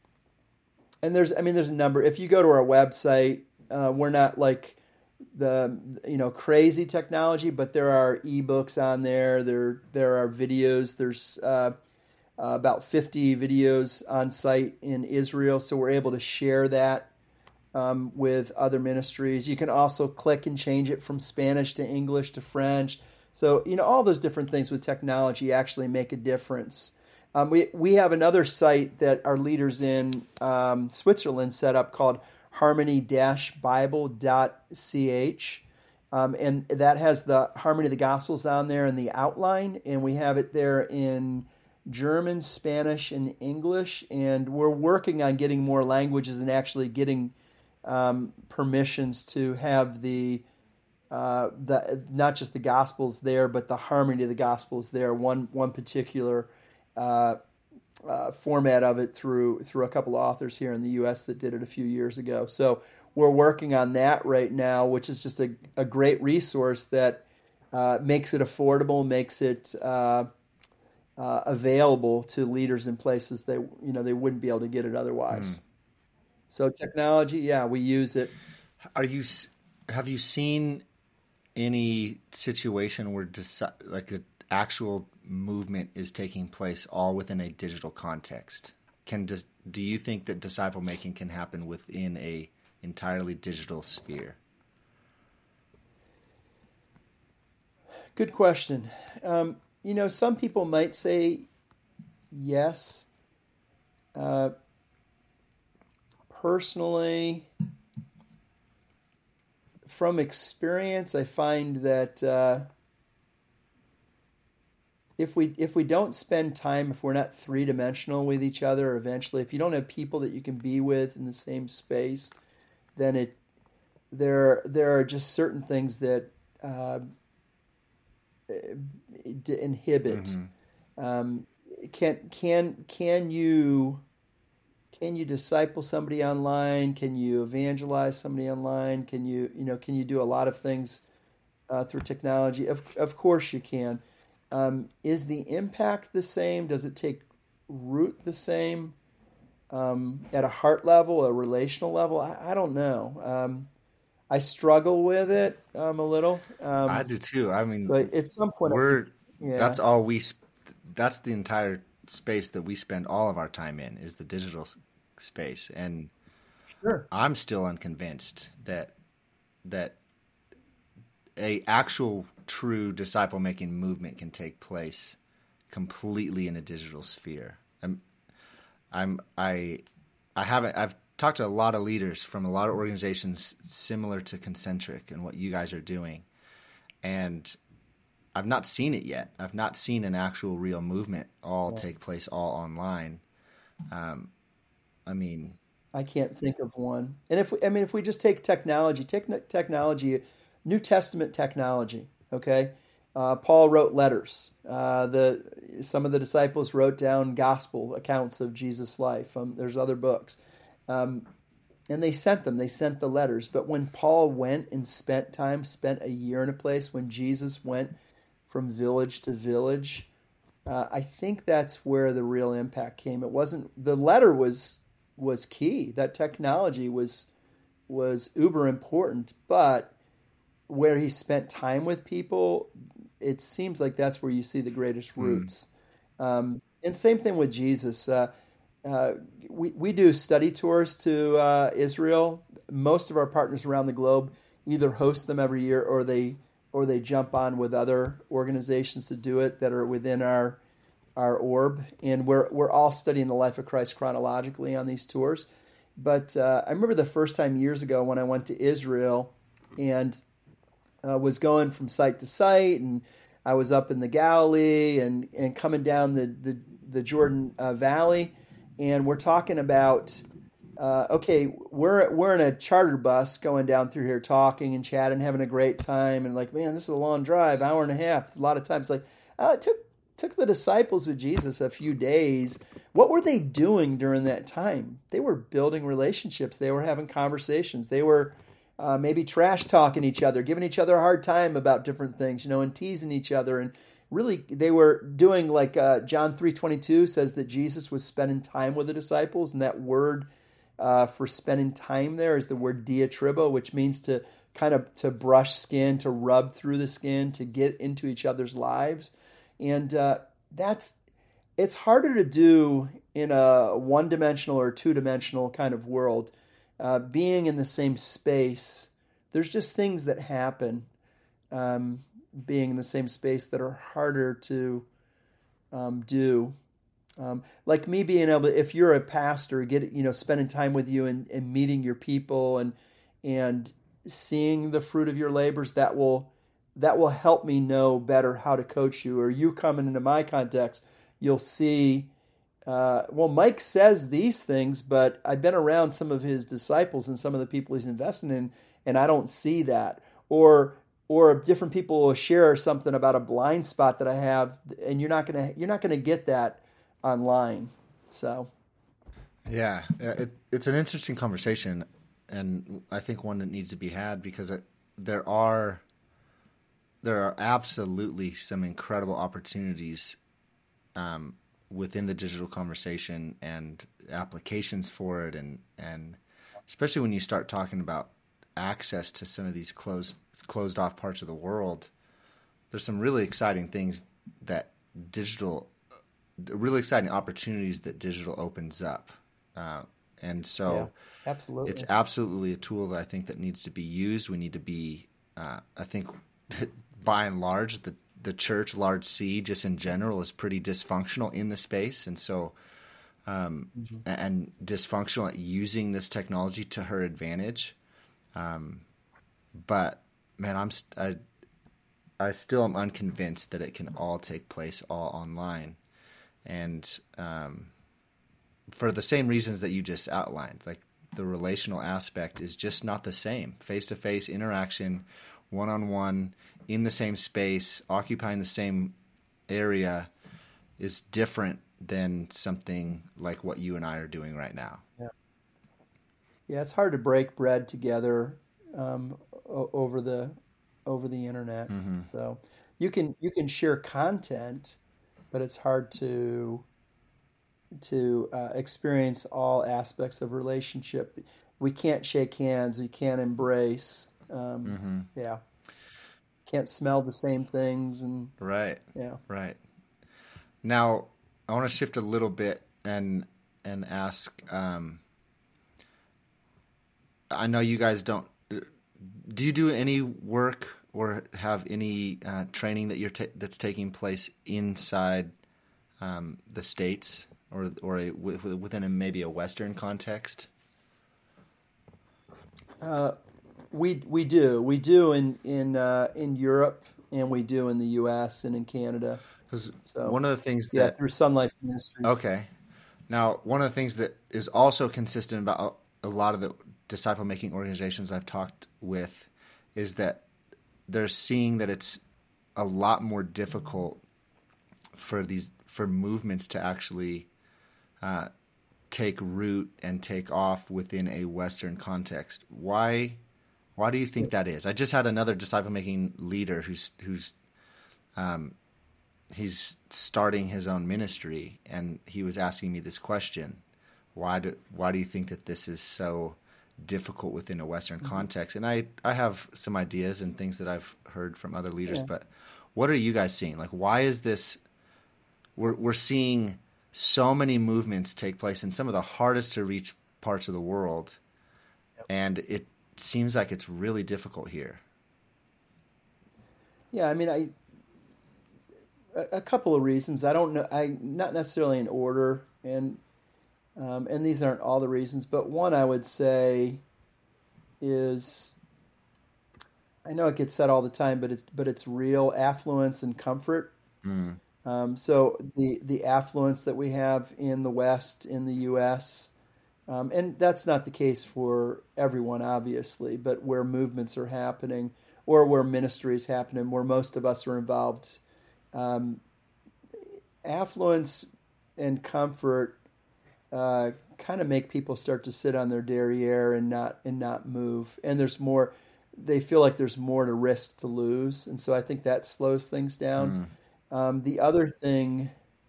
and there's, I mean, there's a number. If you go to our website, uh, we're not like the you know crazy technology, but there are ebooks on there. There there are videos. There's uh, uh, about fifty videos on site in Israel, so we're able to share that um, with other ministries. You can also click and change it from Spanish to English to French. So you know all those different things with technology actually make a difference. Um, we we have another site that our leaders in um, Switzerland set up called harmony dash bible dot c h, um, and that has the Harmony of the Gospels on there in the outline, and we have it there in German, Spanish, and English, and we're working on getting more languages and actually getting um, permissions to have the uh, the not just the Gospels there, but the Harmony of the Gospels there. One one particular uh, Uh, format of it through through a couple of authors here in the U S that did it a few years ago. So we're working on that right now, which is just a, a great resource that uh, makes it affordable, makes it uh, uh, available to leaders in places that you know they wouldn't be able to get it otherwise. Mm. So technology, yeah, we use it. Are you have you seen any situation where like an actual movement is taking place all within a digital context? Can do you think that disciple making can happen within a entirely digital sphere? Good question. Um, you know, some people might say yes. Uh, personally, from experience, I find that uh, if we if we don't spend time, if we're not three-dimensional with each other, eventually, if you don't have people that you can be with in the same space, then it there there are just certain things that uh, inhibit. Mm-hmm. Um, can can can you can you disciple somebody online? Can you evangelize somebody online? Can you, you know, can you do a lot of things uh, through technology? Of, of course you can. Um, is the impact the same? Does it take root the same um, at a heart level, a relational level? I, I don't know. Um, I struggle with it um, a little. Um, I do too. I mean, but at some point, we're yeah. that's all we. That's the entire space that we spend all of our time in is the digital space, and sure. I'm still unconvinced that that a actual true disciple making movement can take place completely in a digital sphere. I'm I'm I I haven't I've talked to a lot of leaders from a lot of organizations similar to Concentric and what you guys are doing, and I've not seen it yet. I've not seen an actual real movement all yeah. take place all online. Um, I mean, I can't think of one. And if we, I mean, if we just take technology, take technology, New Testament technology. Okay, uh, Paul wrote letters. Uh, the some of the disciples wrote down gospel accounts of Jesus' life. Um, there's other books, um, and they sent them. They sent the letters. But when Paul went and spent time, spent a year in a place, when Jesus went from village to village, uh, I think that's where the real impact came. It wasn't the letter was was key. That technology was was uber important, but where he spent time with people, it seems like that's where you see the greatest roots. Mm. Um, and same thing with Jesus. Uh, uh, we we do study tours to uh, Israel. Most of our partners around the globe either host them every year or they. or they jump on with other organizations to do it that are within our our orb. And we're we're all studying the life of Christ chronologically on these tours. But uh, I remember the first time years ago when I went to Israel and uh, was going from site to site, and I was up in the Galilee and, and coming down the, the, the Jordan uh, Valley, and we're talking about Uh, okay, we're we're in a charter bus going down through here, talking and chatting, having a great time, and like, man, this is a long drive, hour and a half. A lot of times, like, oh, it took took the disciples with Jesus a few days. What were they doing during that time? They were building relationships. They were having conversations. They were uh, maybe trash talking each other, giving each other a hard time about different things, you know, and teasing each other. And really, they were doing like uh, John three twenty-two says that Jesus was spending time with the disciples, and that word. Uh, for spending time there is the word diatribo, which means to kind of to brush skin, to rub through the skin, to get into each other's lives. And uh, that's, it's harder to do in a one-dimensional or two-dimensional kind of world. Uh, being in the same space, there's just things that happen um, being in the same space that are harder to um, do. Um, like me being able to, if you're a pastor, get you know, spending time with you and, and meeting your people and and seeing the fruit of your labors, that will that will help me know better how to coach you. Or you coming into my context, you'll see. Uh, well, Mike says these things, but I've been around some of his disciples and some of the people he's investing in, and I don't see that. Or or different people will share something about a blind spot that I have, and you're not gonna you're not gonna get that online. So yeah, it, it's an interesting conversation, and I think one that needs to be had because it, there are there are absolutely some incredible opportunities um, within the digital conversation and applications for it, and and especially when you start talking about access to some of these closed closed off parts of the world, there's some really exciting things that digital really exciting opportunities that digital opens up. Uh, and so yeah, absolutely. It's absolutely a tool that I think that needs to be used. We need to be, uh, I think by and large, the, the church, large C, just in general, is pretty dysfunctional in the space. And so, um, mm-hmm. and dysfunctional at using this technology to her advantage. Um, but man, I'm, st- I, I still am unconvinced that it can all take place all online. And um, for the same reasons that you just outlined, like the relational aspect is just not the same. Face-to-face interaction, one-on-one, in the same space, occupying the same area is different than something like what you and I are doing right now. Yeah, yeah, it's hard to break bread together um, o- over the over the internet. Mm-hmm. So you can you can share content, but it's hard to to uh, experience all aspects of relationship. We can't shake hands. We can't embrace. Um, Mm-hmm. Yeah, can't smell the same things, and Right. yeah. Right. Now, I want to shift a little bit and and ask. Um, I know you guys don't. Do you do any work or have any uh, training that you're ta- that's taking place inside um, the States or or a, within a, maybe a Western context? Uh, we we do we do in in uh, in Europe, and we do in the U S and in Canada. Because So one of the things yeah, that through Sun Life Ministries. okay, now one of the things that is also consistent about a lot of the disciple making organizations I've talked with is that they're seeing that it's a lot more difficult for these for movements to actually uh, take root and take off within a Western context. Why? Why do you think that is? I just had another disciple making leader who's who's um, he's starting his own ministry, and he was asking me this question: Why do why do you think that this is so difficult within a Western Mm-hmm. context? And I, I have some ideas and things that I've heard from other leaders, Yeah. but what are you guys seeing? Like, why is this? We're we're seeing so many movements take place in some of the hardest to reach parts of the world, Yep. and it seems like it's really difficult here. Yeah, I mean, I a, a couple of reasons. I don't know. I not necessarily in order, and um, and these aren't all the reasons, but one I would say is, I know it gets said all the time, but it's but it's real affluence and comfort. Mm. Um, so the the affluence that we have in the West, in the U S, um, and that's not the case for everyone, obviously, but where movements are happening or where ministry is happening, where most of us are involved, um, affluence and comfort uh, kind of make people start to sit on their derriere and not and not move. And there's more; they feel like there's more to risk to lose, and so I think that slows things down. Mm. Um, the other thing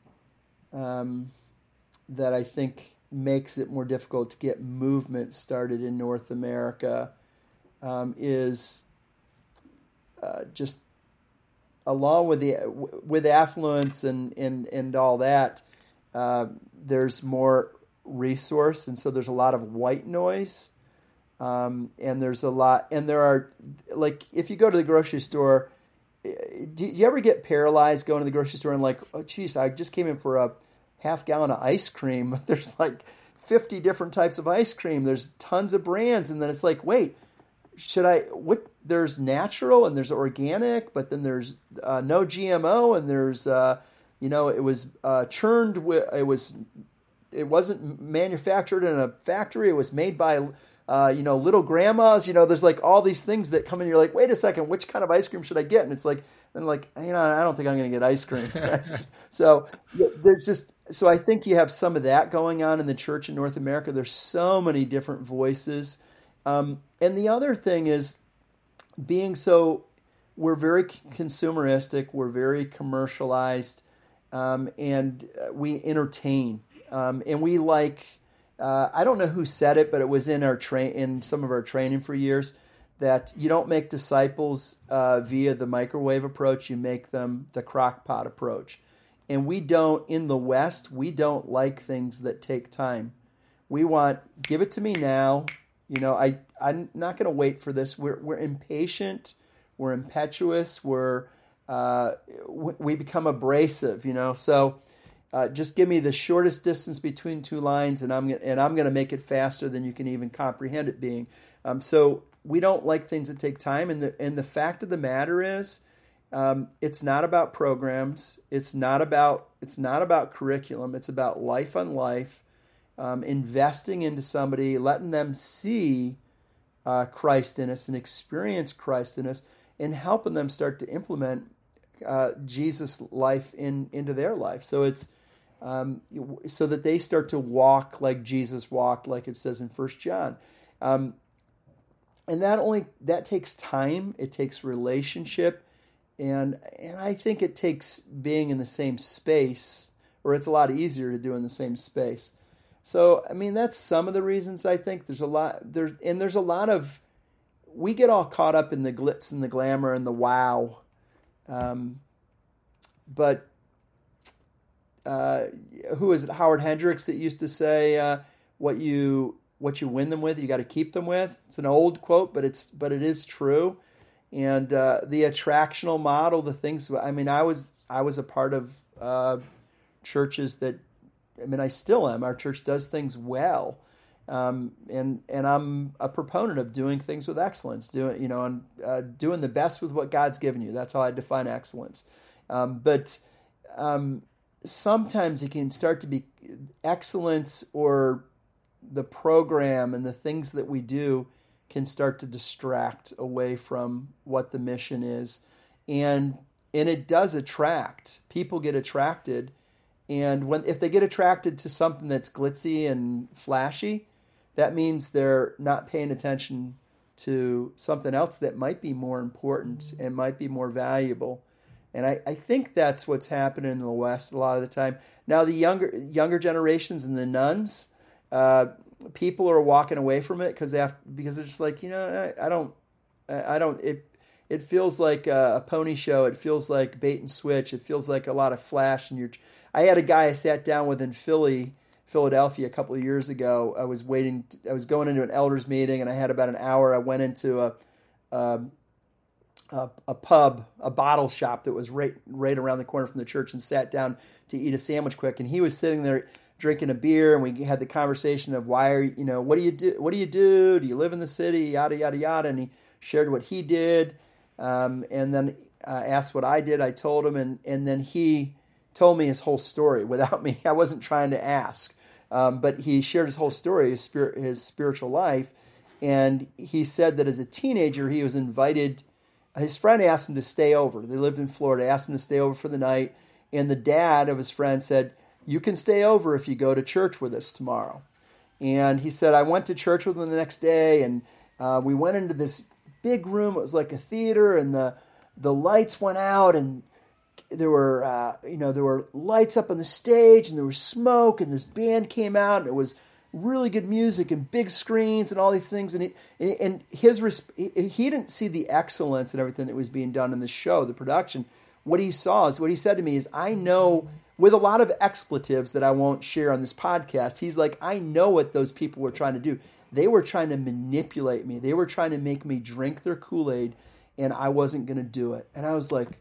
um, that I think makes it more difficult to get movement started in North America um, is uh, just along with the with affluence and and, and all that, uh, there's more resource, and so there's a lot of white noise, um, and there's a lot, and there are, like, if you go to the grocery store. Do you ever get paralyzed going to the grocery store and like, oh, geez, I just came in for a half gallon of ice cream. There's like fifty different types of ice cream. There's tons of brands. And then it's like, wait, should I, what, there's natural and there's organic, but then there's uh, no G M O and there's, uh, you know, it was uh, churned with, it was, it wasn't manufactured in a factory. It was made by Uh, you know, little grandmas, you know, there's like all these things that come in. You're like, wait a second, which kind of ice cream should I get? And it's like, and like, you know, I don't think I'm going to get ice cream. So there's just, so I think you have some of that going on in the church in North America. There's so many different voices. Um, and the other thing is being so, we're very consumeristic, we're very commercialized, um, and we entertain, um, and we like, Uh, I don't know who said it, but it was in our train in some of our training for years that you don't make disciples uh, via the microwave approach. You make them the crock pot approach. And we don't, in the West, we don't like things that take time. We want, give it to me now. You know, I, I'm not going to wait for this. We're, we're impatient. We're impetuous. We're, uh, we become abrasive, you know, so Uh, just give me the shortest distance between two lines, and I'm and I'm going to make it faster than you can even comprehend it being. Um, so we don't like things that take time, and the and the fact of the matter is, um, it's not about programs. It's not about it's not about curriculum. It's about life on life, um, investing into somebody, letting them see uh, Christ in us and experience Christ in us, and helping them start to implement uh, Jesus' life in into their life. So it's um, so that they start to walk like Jesus walked, like it says in First John. Um, and that only that takes time. It takes relationship, and and I think it takes being in the same space, or it's a lot easier to do in the same space. So I mean, that's some of the reasons I think there's a lot there's and there's a lot of we get all caught up in the glitz and the glamour and the wow, um, but. Uh, who is it? Howard Hendricks that used to say, uh, "What you what you win them with, you got to keep them with." It's an old quote, but it's but it is true. And uh, the attractional model, the things. I mean, I was I was a part of uh, churches that. I mean, I still am. Our church does things well, um, and and I'm a proponent of doing things with excellence. Doing you know, and uh, doing the best with what God's given you. That's how I define excellence. Um, but um, sometimes it can start to be excellence, or the program and the things that we do can start to distract away from what the mission is. And and it does attract. People get attracted. And when if they get attracted to something that's glitzy and flashy, that means they're not paying attention to something else that might be more important and might be more valuable. And I, I think that's what's happening in the West a lot of the time. Now, the younger younger generations and the nuns, uh, people are walking away from it because they have, because they're just like, you know, I, I don't, I don't. It it feels like a, a pony show. It feels like bait and switch. It feels like a lot of flash. And you're. I had a guy I sat down with in Philly, Philadelphia, a couple of years ago. I was waiting. I was going into an elders meeting, and I had about an hour. I went into a. Um, A, a pub, a bottle shop that was right right around the corner from the church, and sat down to eat a sandwich quick. And he was sitting there drinking a beer, and we had the conversation of why are you know what do you do? What do you do? Do you live in the city? Yada yada yada. And he shared what he did, um, and then uh, asked what I did. I told him, and and then he told me his whole story without me. I wasn't trying to ask, um, but he shared his whole story, his spirit, his spiritual life, and he said that as a teenager he was invited. His friend asked him to stay over. They lived in Florida. Asked him to stay over for the night. And the dad of his friend said, "You can stay over if you go to church with us tomorrow." And he said, I went to church with him the next day, and uh, we went into this big room. It was like a theater, and the the lights went out, and there were uh, you know there were lights up on the stage, and there was smoke, and this band came out, and it was really good music and big screens and all these things. And he, and his he didn't see the excellence and everything that was being done in the show, the production. What he saw is what he said to me is, I know, with a lot of expletives that I won't share on this podcast, he's like, I know what those people were trying to do. They were trying to manipulate me. They were trying to make me drink their Kool-Aid, and I wasn't going to do it. And I was like,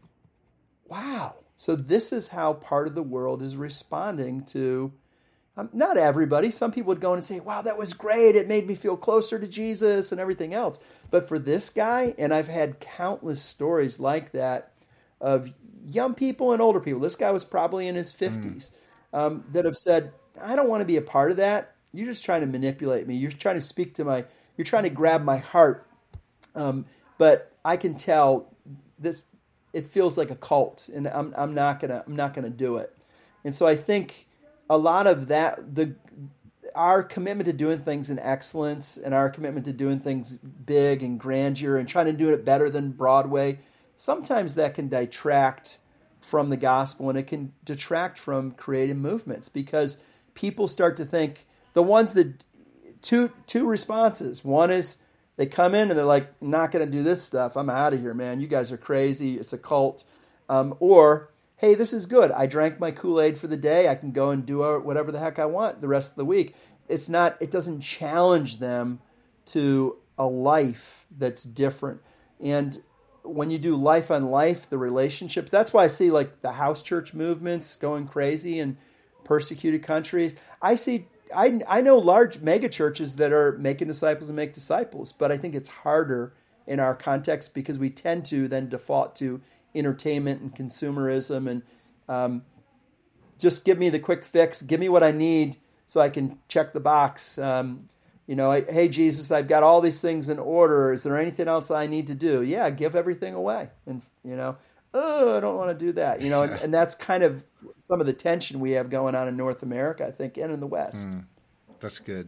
wow. So this is how part of the world is responding to. Um, not everybody. Some people would go in and say, wow, that was great. It made me feel closer to Jesus and everything else. But for this guy, and I've had countless stories like that of young people and older people. This guy was probably in his fifties, mm. um, that have said, I don't want to be a part of that. You're just trying to manipulate me. You're trying to speak to my, you're trying to grab my heart. Um, but I can tell this, it feels like a cult, and I'm, I'm not gonna, I'm not gonna do it. And so I think a lot of that, the our commitment to doing things in excellence and our commitment to doing things big and grandeur and trying to do it better than Broadway, sometimes that can detract from the gospel, and it can detract from creative movements, because people start to think, the ones that, two two responses. One is they come in and they're like, I'm not going to do this stuff. I'm out of here, man. You guys are crazy. It's a cult. Um, or, hey, this is good. I drank my Kool-Aid for the day. I can go and do whatever the heck I want the rest of the week. It's not, it doesn't challenge them to a life that's different. And when you do life on life, the relationships, that's why I see like the house church movements going crazy in persecuted countries. I see, I, I know large mega churches that are making disciples and make disciples, but I think it's harder in our context because we tend to then default to entertainment and consumerism and um, just give me the quick fix, give me what I need so I can check the box. Um, you know, I, hey, Jesus, I've got all these things in order. Is there anything else I need to do? Yeah, give everything away. And, you know, oh, I don't want to do that, you know, and, and that's kind of some of the tension we have going on in North America, I think, and in the West. Mm, that's good.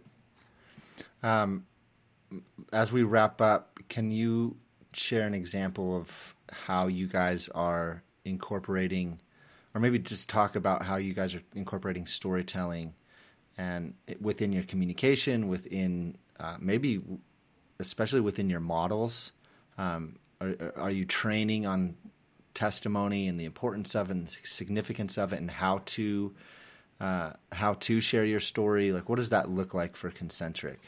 Um, as we wrap up, can you share an example of how you guys are incorporating, or maybe just talk about how you guys are incorporating storytelling and within your communication, within uh, maybe especially within your models? Um, are, are you training on testimony and the importance of it and the significance of it, and how to uh, how to share your story? Like, what does that look like for Concentric?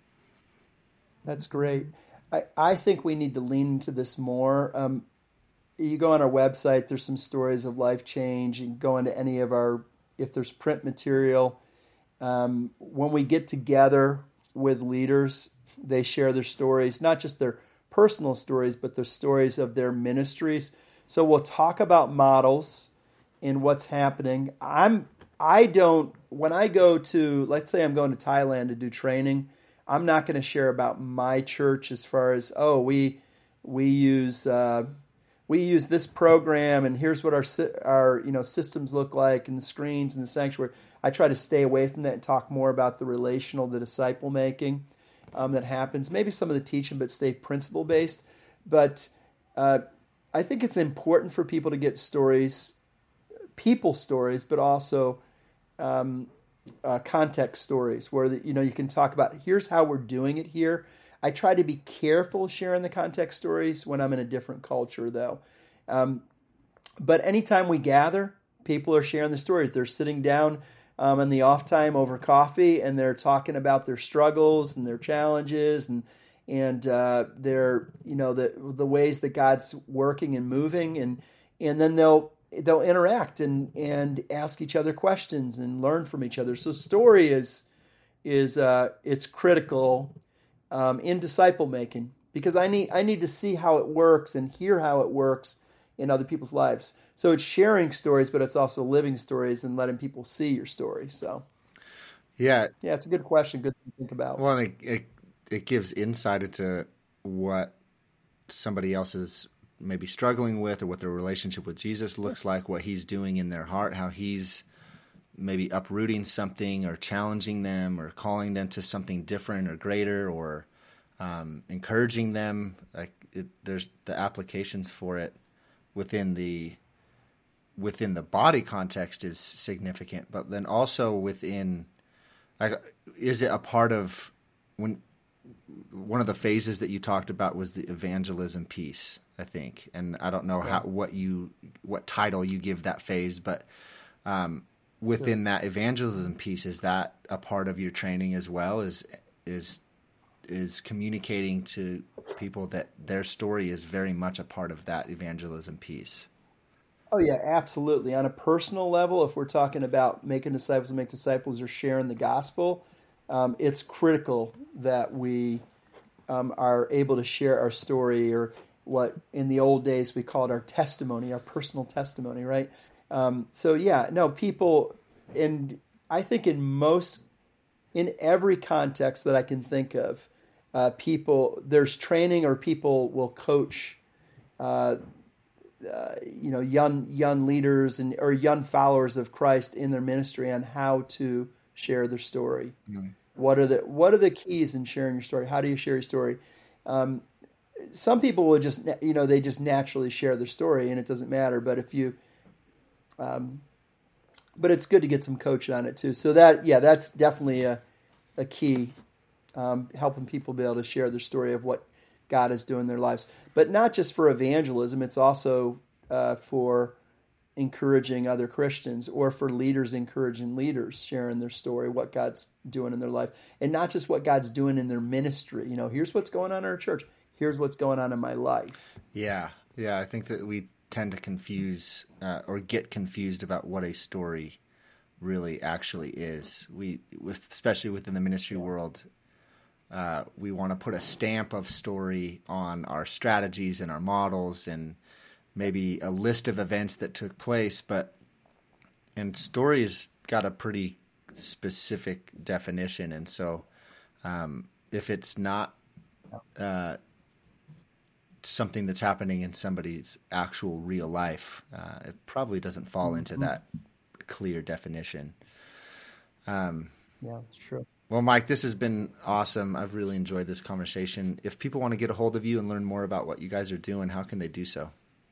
That's great. I, I think we need to lean into this more. Um, you go on our website, there's some stories of life change. You can go into any of our, if there's print material. Um, when we get together with leaders, they share their stories, not just their personal stories, but their stories of their ministries. So we'll talk about models and what's happening. I'm, I don't, when I go to, let's say I'm going to Thailand to do training, I'm not going to share about my church as far as, oh, we we use uh, we use this program and here's what our our you know systems look like and the screens and the sanctuary. I try to stay away from that and talk more about the relational, the disciple making um, that happens. Maybe some of the teaching, but stay principle based. But uh, I think it's important for people to get stories, people stories, but also Um, Uh, context stories where the, you know you can talk about here's how we're doing it here. I try to be careful sharing the context stories when I'm in a different culture, though. Um, but anytime we gather, people are sharing the stories. They're sitting down um, in the off time over coffee, and they're talking about their struggles and their challenges, and and uh, their you know the the ways that God's working and moving, and and then they'll. They'll interact and, and ask each other questions and learn from each other. So story is is uh, it's critical um, in disciple making, because I need I need to see how it works and hear how it works in other people's lives. So it's sharing stories, but it's also living stories and letting people see your story. So yeah, yeah, it's a good question. Good to think about. Well, it it, it gives insight into what somebody else is maybe struggling with, or what their relationship with Jesus looks like, what he's doing in their heart, how he's maybe uprooting something or challenging them or calling them to something different or greater, or um, encouraging them. Like it, there's the applications for it within the within the body context is significant, but then also within, like, is it a part of when one of the phases that you talked about was the evangelism piece, I think, and I don't know how what you what title you give that phase, but um, within sure. that evangelism piece, is that a part of your training as well? Is is is communicating to people that their story is very much a part of that evangelism piece? Oh yeah, absolutely. On a personal level, if we're talking about making disciples and make disciples or sharing the gospel, um, it's critical that we um, are able to share our story, or what in the old days we called our testimony, our personal testimony, right? Um, so yeah, no, people, and I think in most, in every context that I can think of, uh, people, there's training, or people will coach, uh, uh, you know, young young leaders and or young followers of Christ in their ministry on how to share their story. Mm-hmm. What are the what are the keys in sharing your story? How do you share your story? Um, Some people will just, you know, they just naturally share their story and it doesn't matter. But if you, um, but it's good to get some coaching on it too. So that, yeah, that's definitely a, a key, um, helping people be able to share their story of what God is doing in their lives. But not just for evangelism, it's also uh, for encouraging other Christians, or for leaders encouraging leaders, sharing their story, what God's doing in their life. And not just what God's doing in their ministry. You know, here's what's going on in our church. Here's what's going on in my life. Yeah, yeah. I think that we tend to confuse uh, or get confused about what a story really actually is. We, with, especially within the ministry world, uh, we want to put a stamp of story on our strategies and our models, and maybe a list of events that took place. But and story's got a pretty specific definition, and so um, if it's not uh, something that's happening in somebody's actual real life. Uh, it probably doesn't fall mm-hmm. into that clear definition. Um, yeah, it's true. Well, Mike, this has been awesome. I've really enjoyed this conversation. If people want to get a hold of you and learn more about what you guys are doing, how can they do so?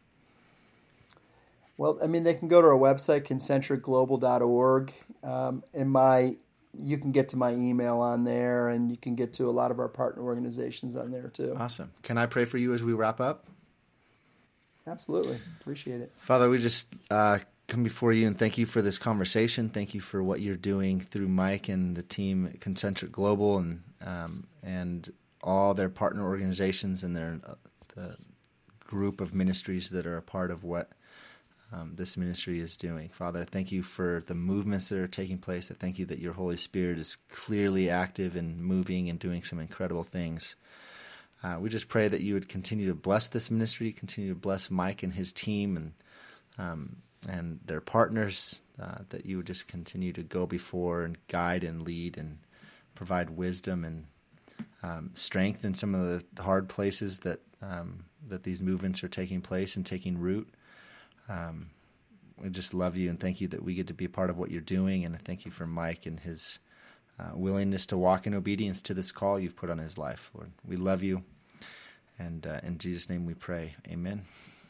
Well, I mean, they can go to our website, concentric global dot org. Um, and my, you can get to my email on there, and you can get to a lot of our partner organizations on there too. Awesome. Can I pray for you as we wrap up? Absolutely. Appreciate it. Father, we just uh, come before you and thank you for this conversation. Thank you for what you're doing through Mike and the team at Concentric Global and um, and all their partner organizations and their uh, the group of ministries that are a part of what um, this ministry is doing. Father, thank you for the movements that are taking place. I thank you that your Holy Spirit is clearly active and moving and doing some incredible things. Uh, we just pray that you would continue to bless this ministry, continue to bless Mike and his team and um, and their partners, uh, that you would just continue to go before and guide and lead and provide wisdom and um, strength in some of the hard places that um, that these movements are taking place and taking root. Um, we just love you and thank you that we get to be a part of what you're doing, and I thank you for Mike and his uh, willingness to walk in obedience to this call you've put on his life, Lord. We love you, and uh, in Jesus' name we pray. Amen.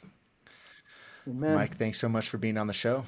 Amen. Mike, thanks so much for being on the show.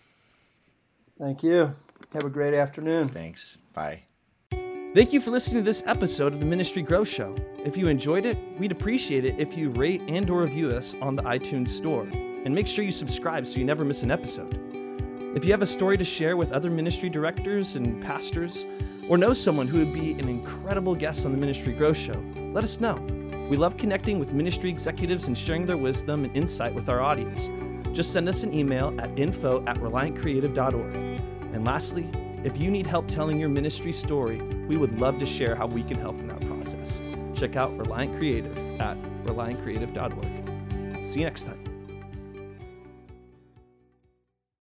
Thank you. Have a great afternoon. Thanks. Bye. Thank you for listening to this episode of the Ministry Grow Show. If you enjoyed it, we'd appreciate it if you rate and or review us on the iTunes Store. And make sure you subscribe so you never miss an episode. If you have a story to share with other ministry directors and pastors, or know someone who would be an incredible guest on the Ministry Grow Show, let us know. We love connecting with ministry executives and sharing their wisdom and insight with our audience. Just send us an email at info at reliant creative dot org. And lastly, if you need help telling your ministry story, we would love to share how we can help in that process. Check out Reliant Creative at reliant creative dot org. See you next time.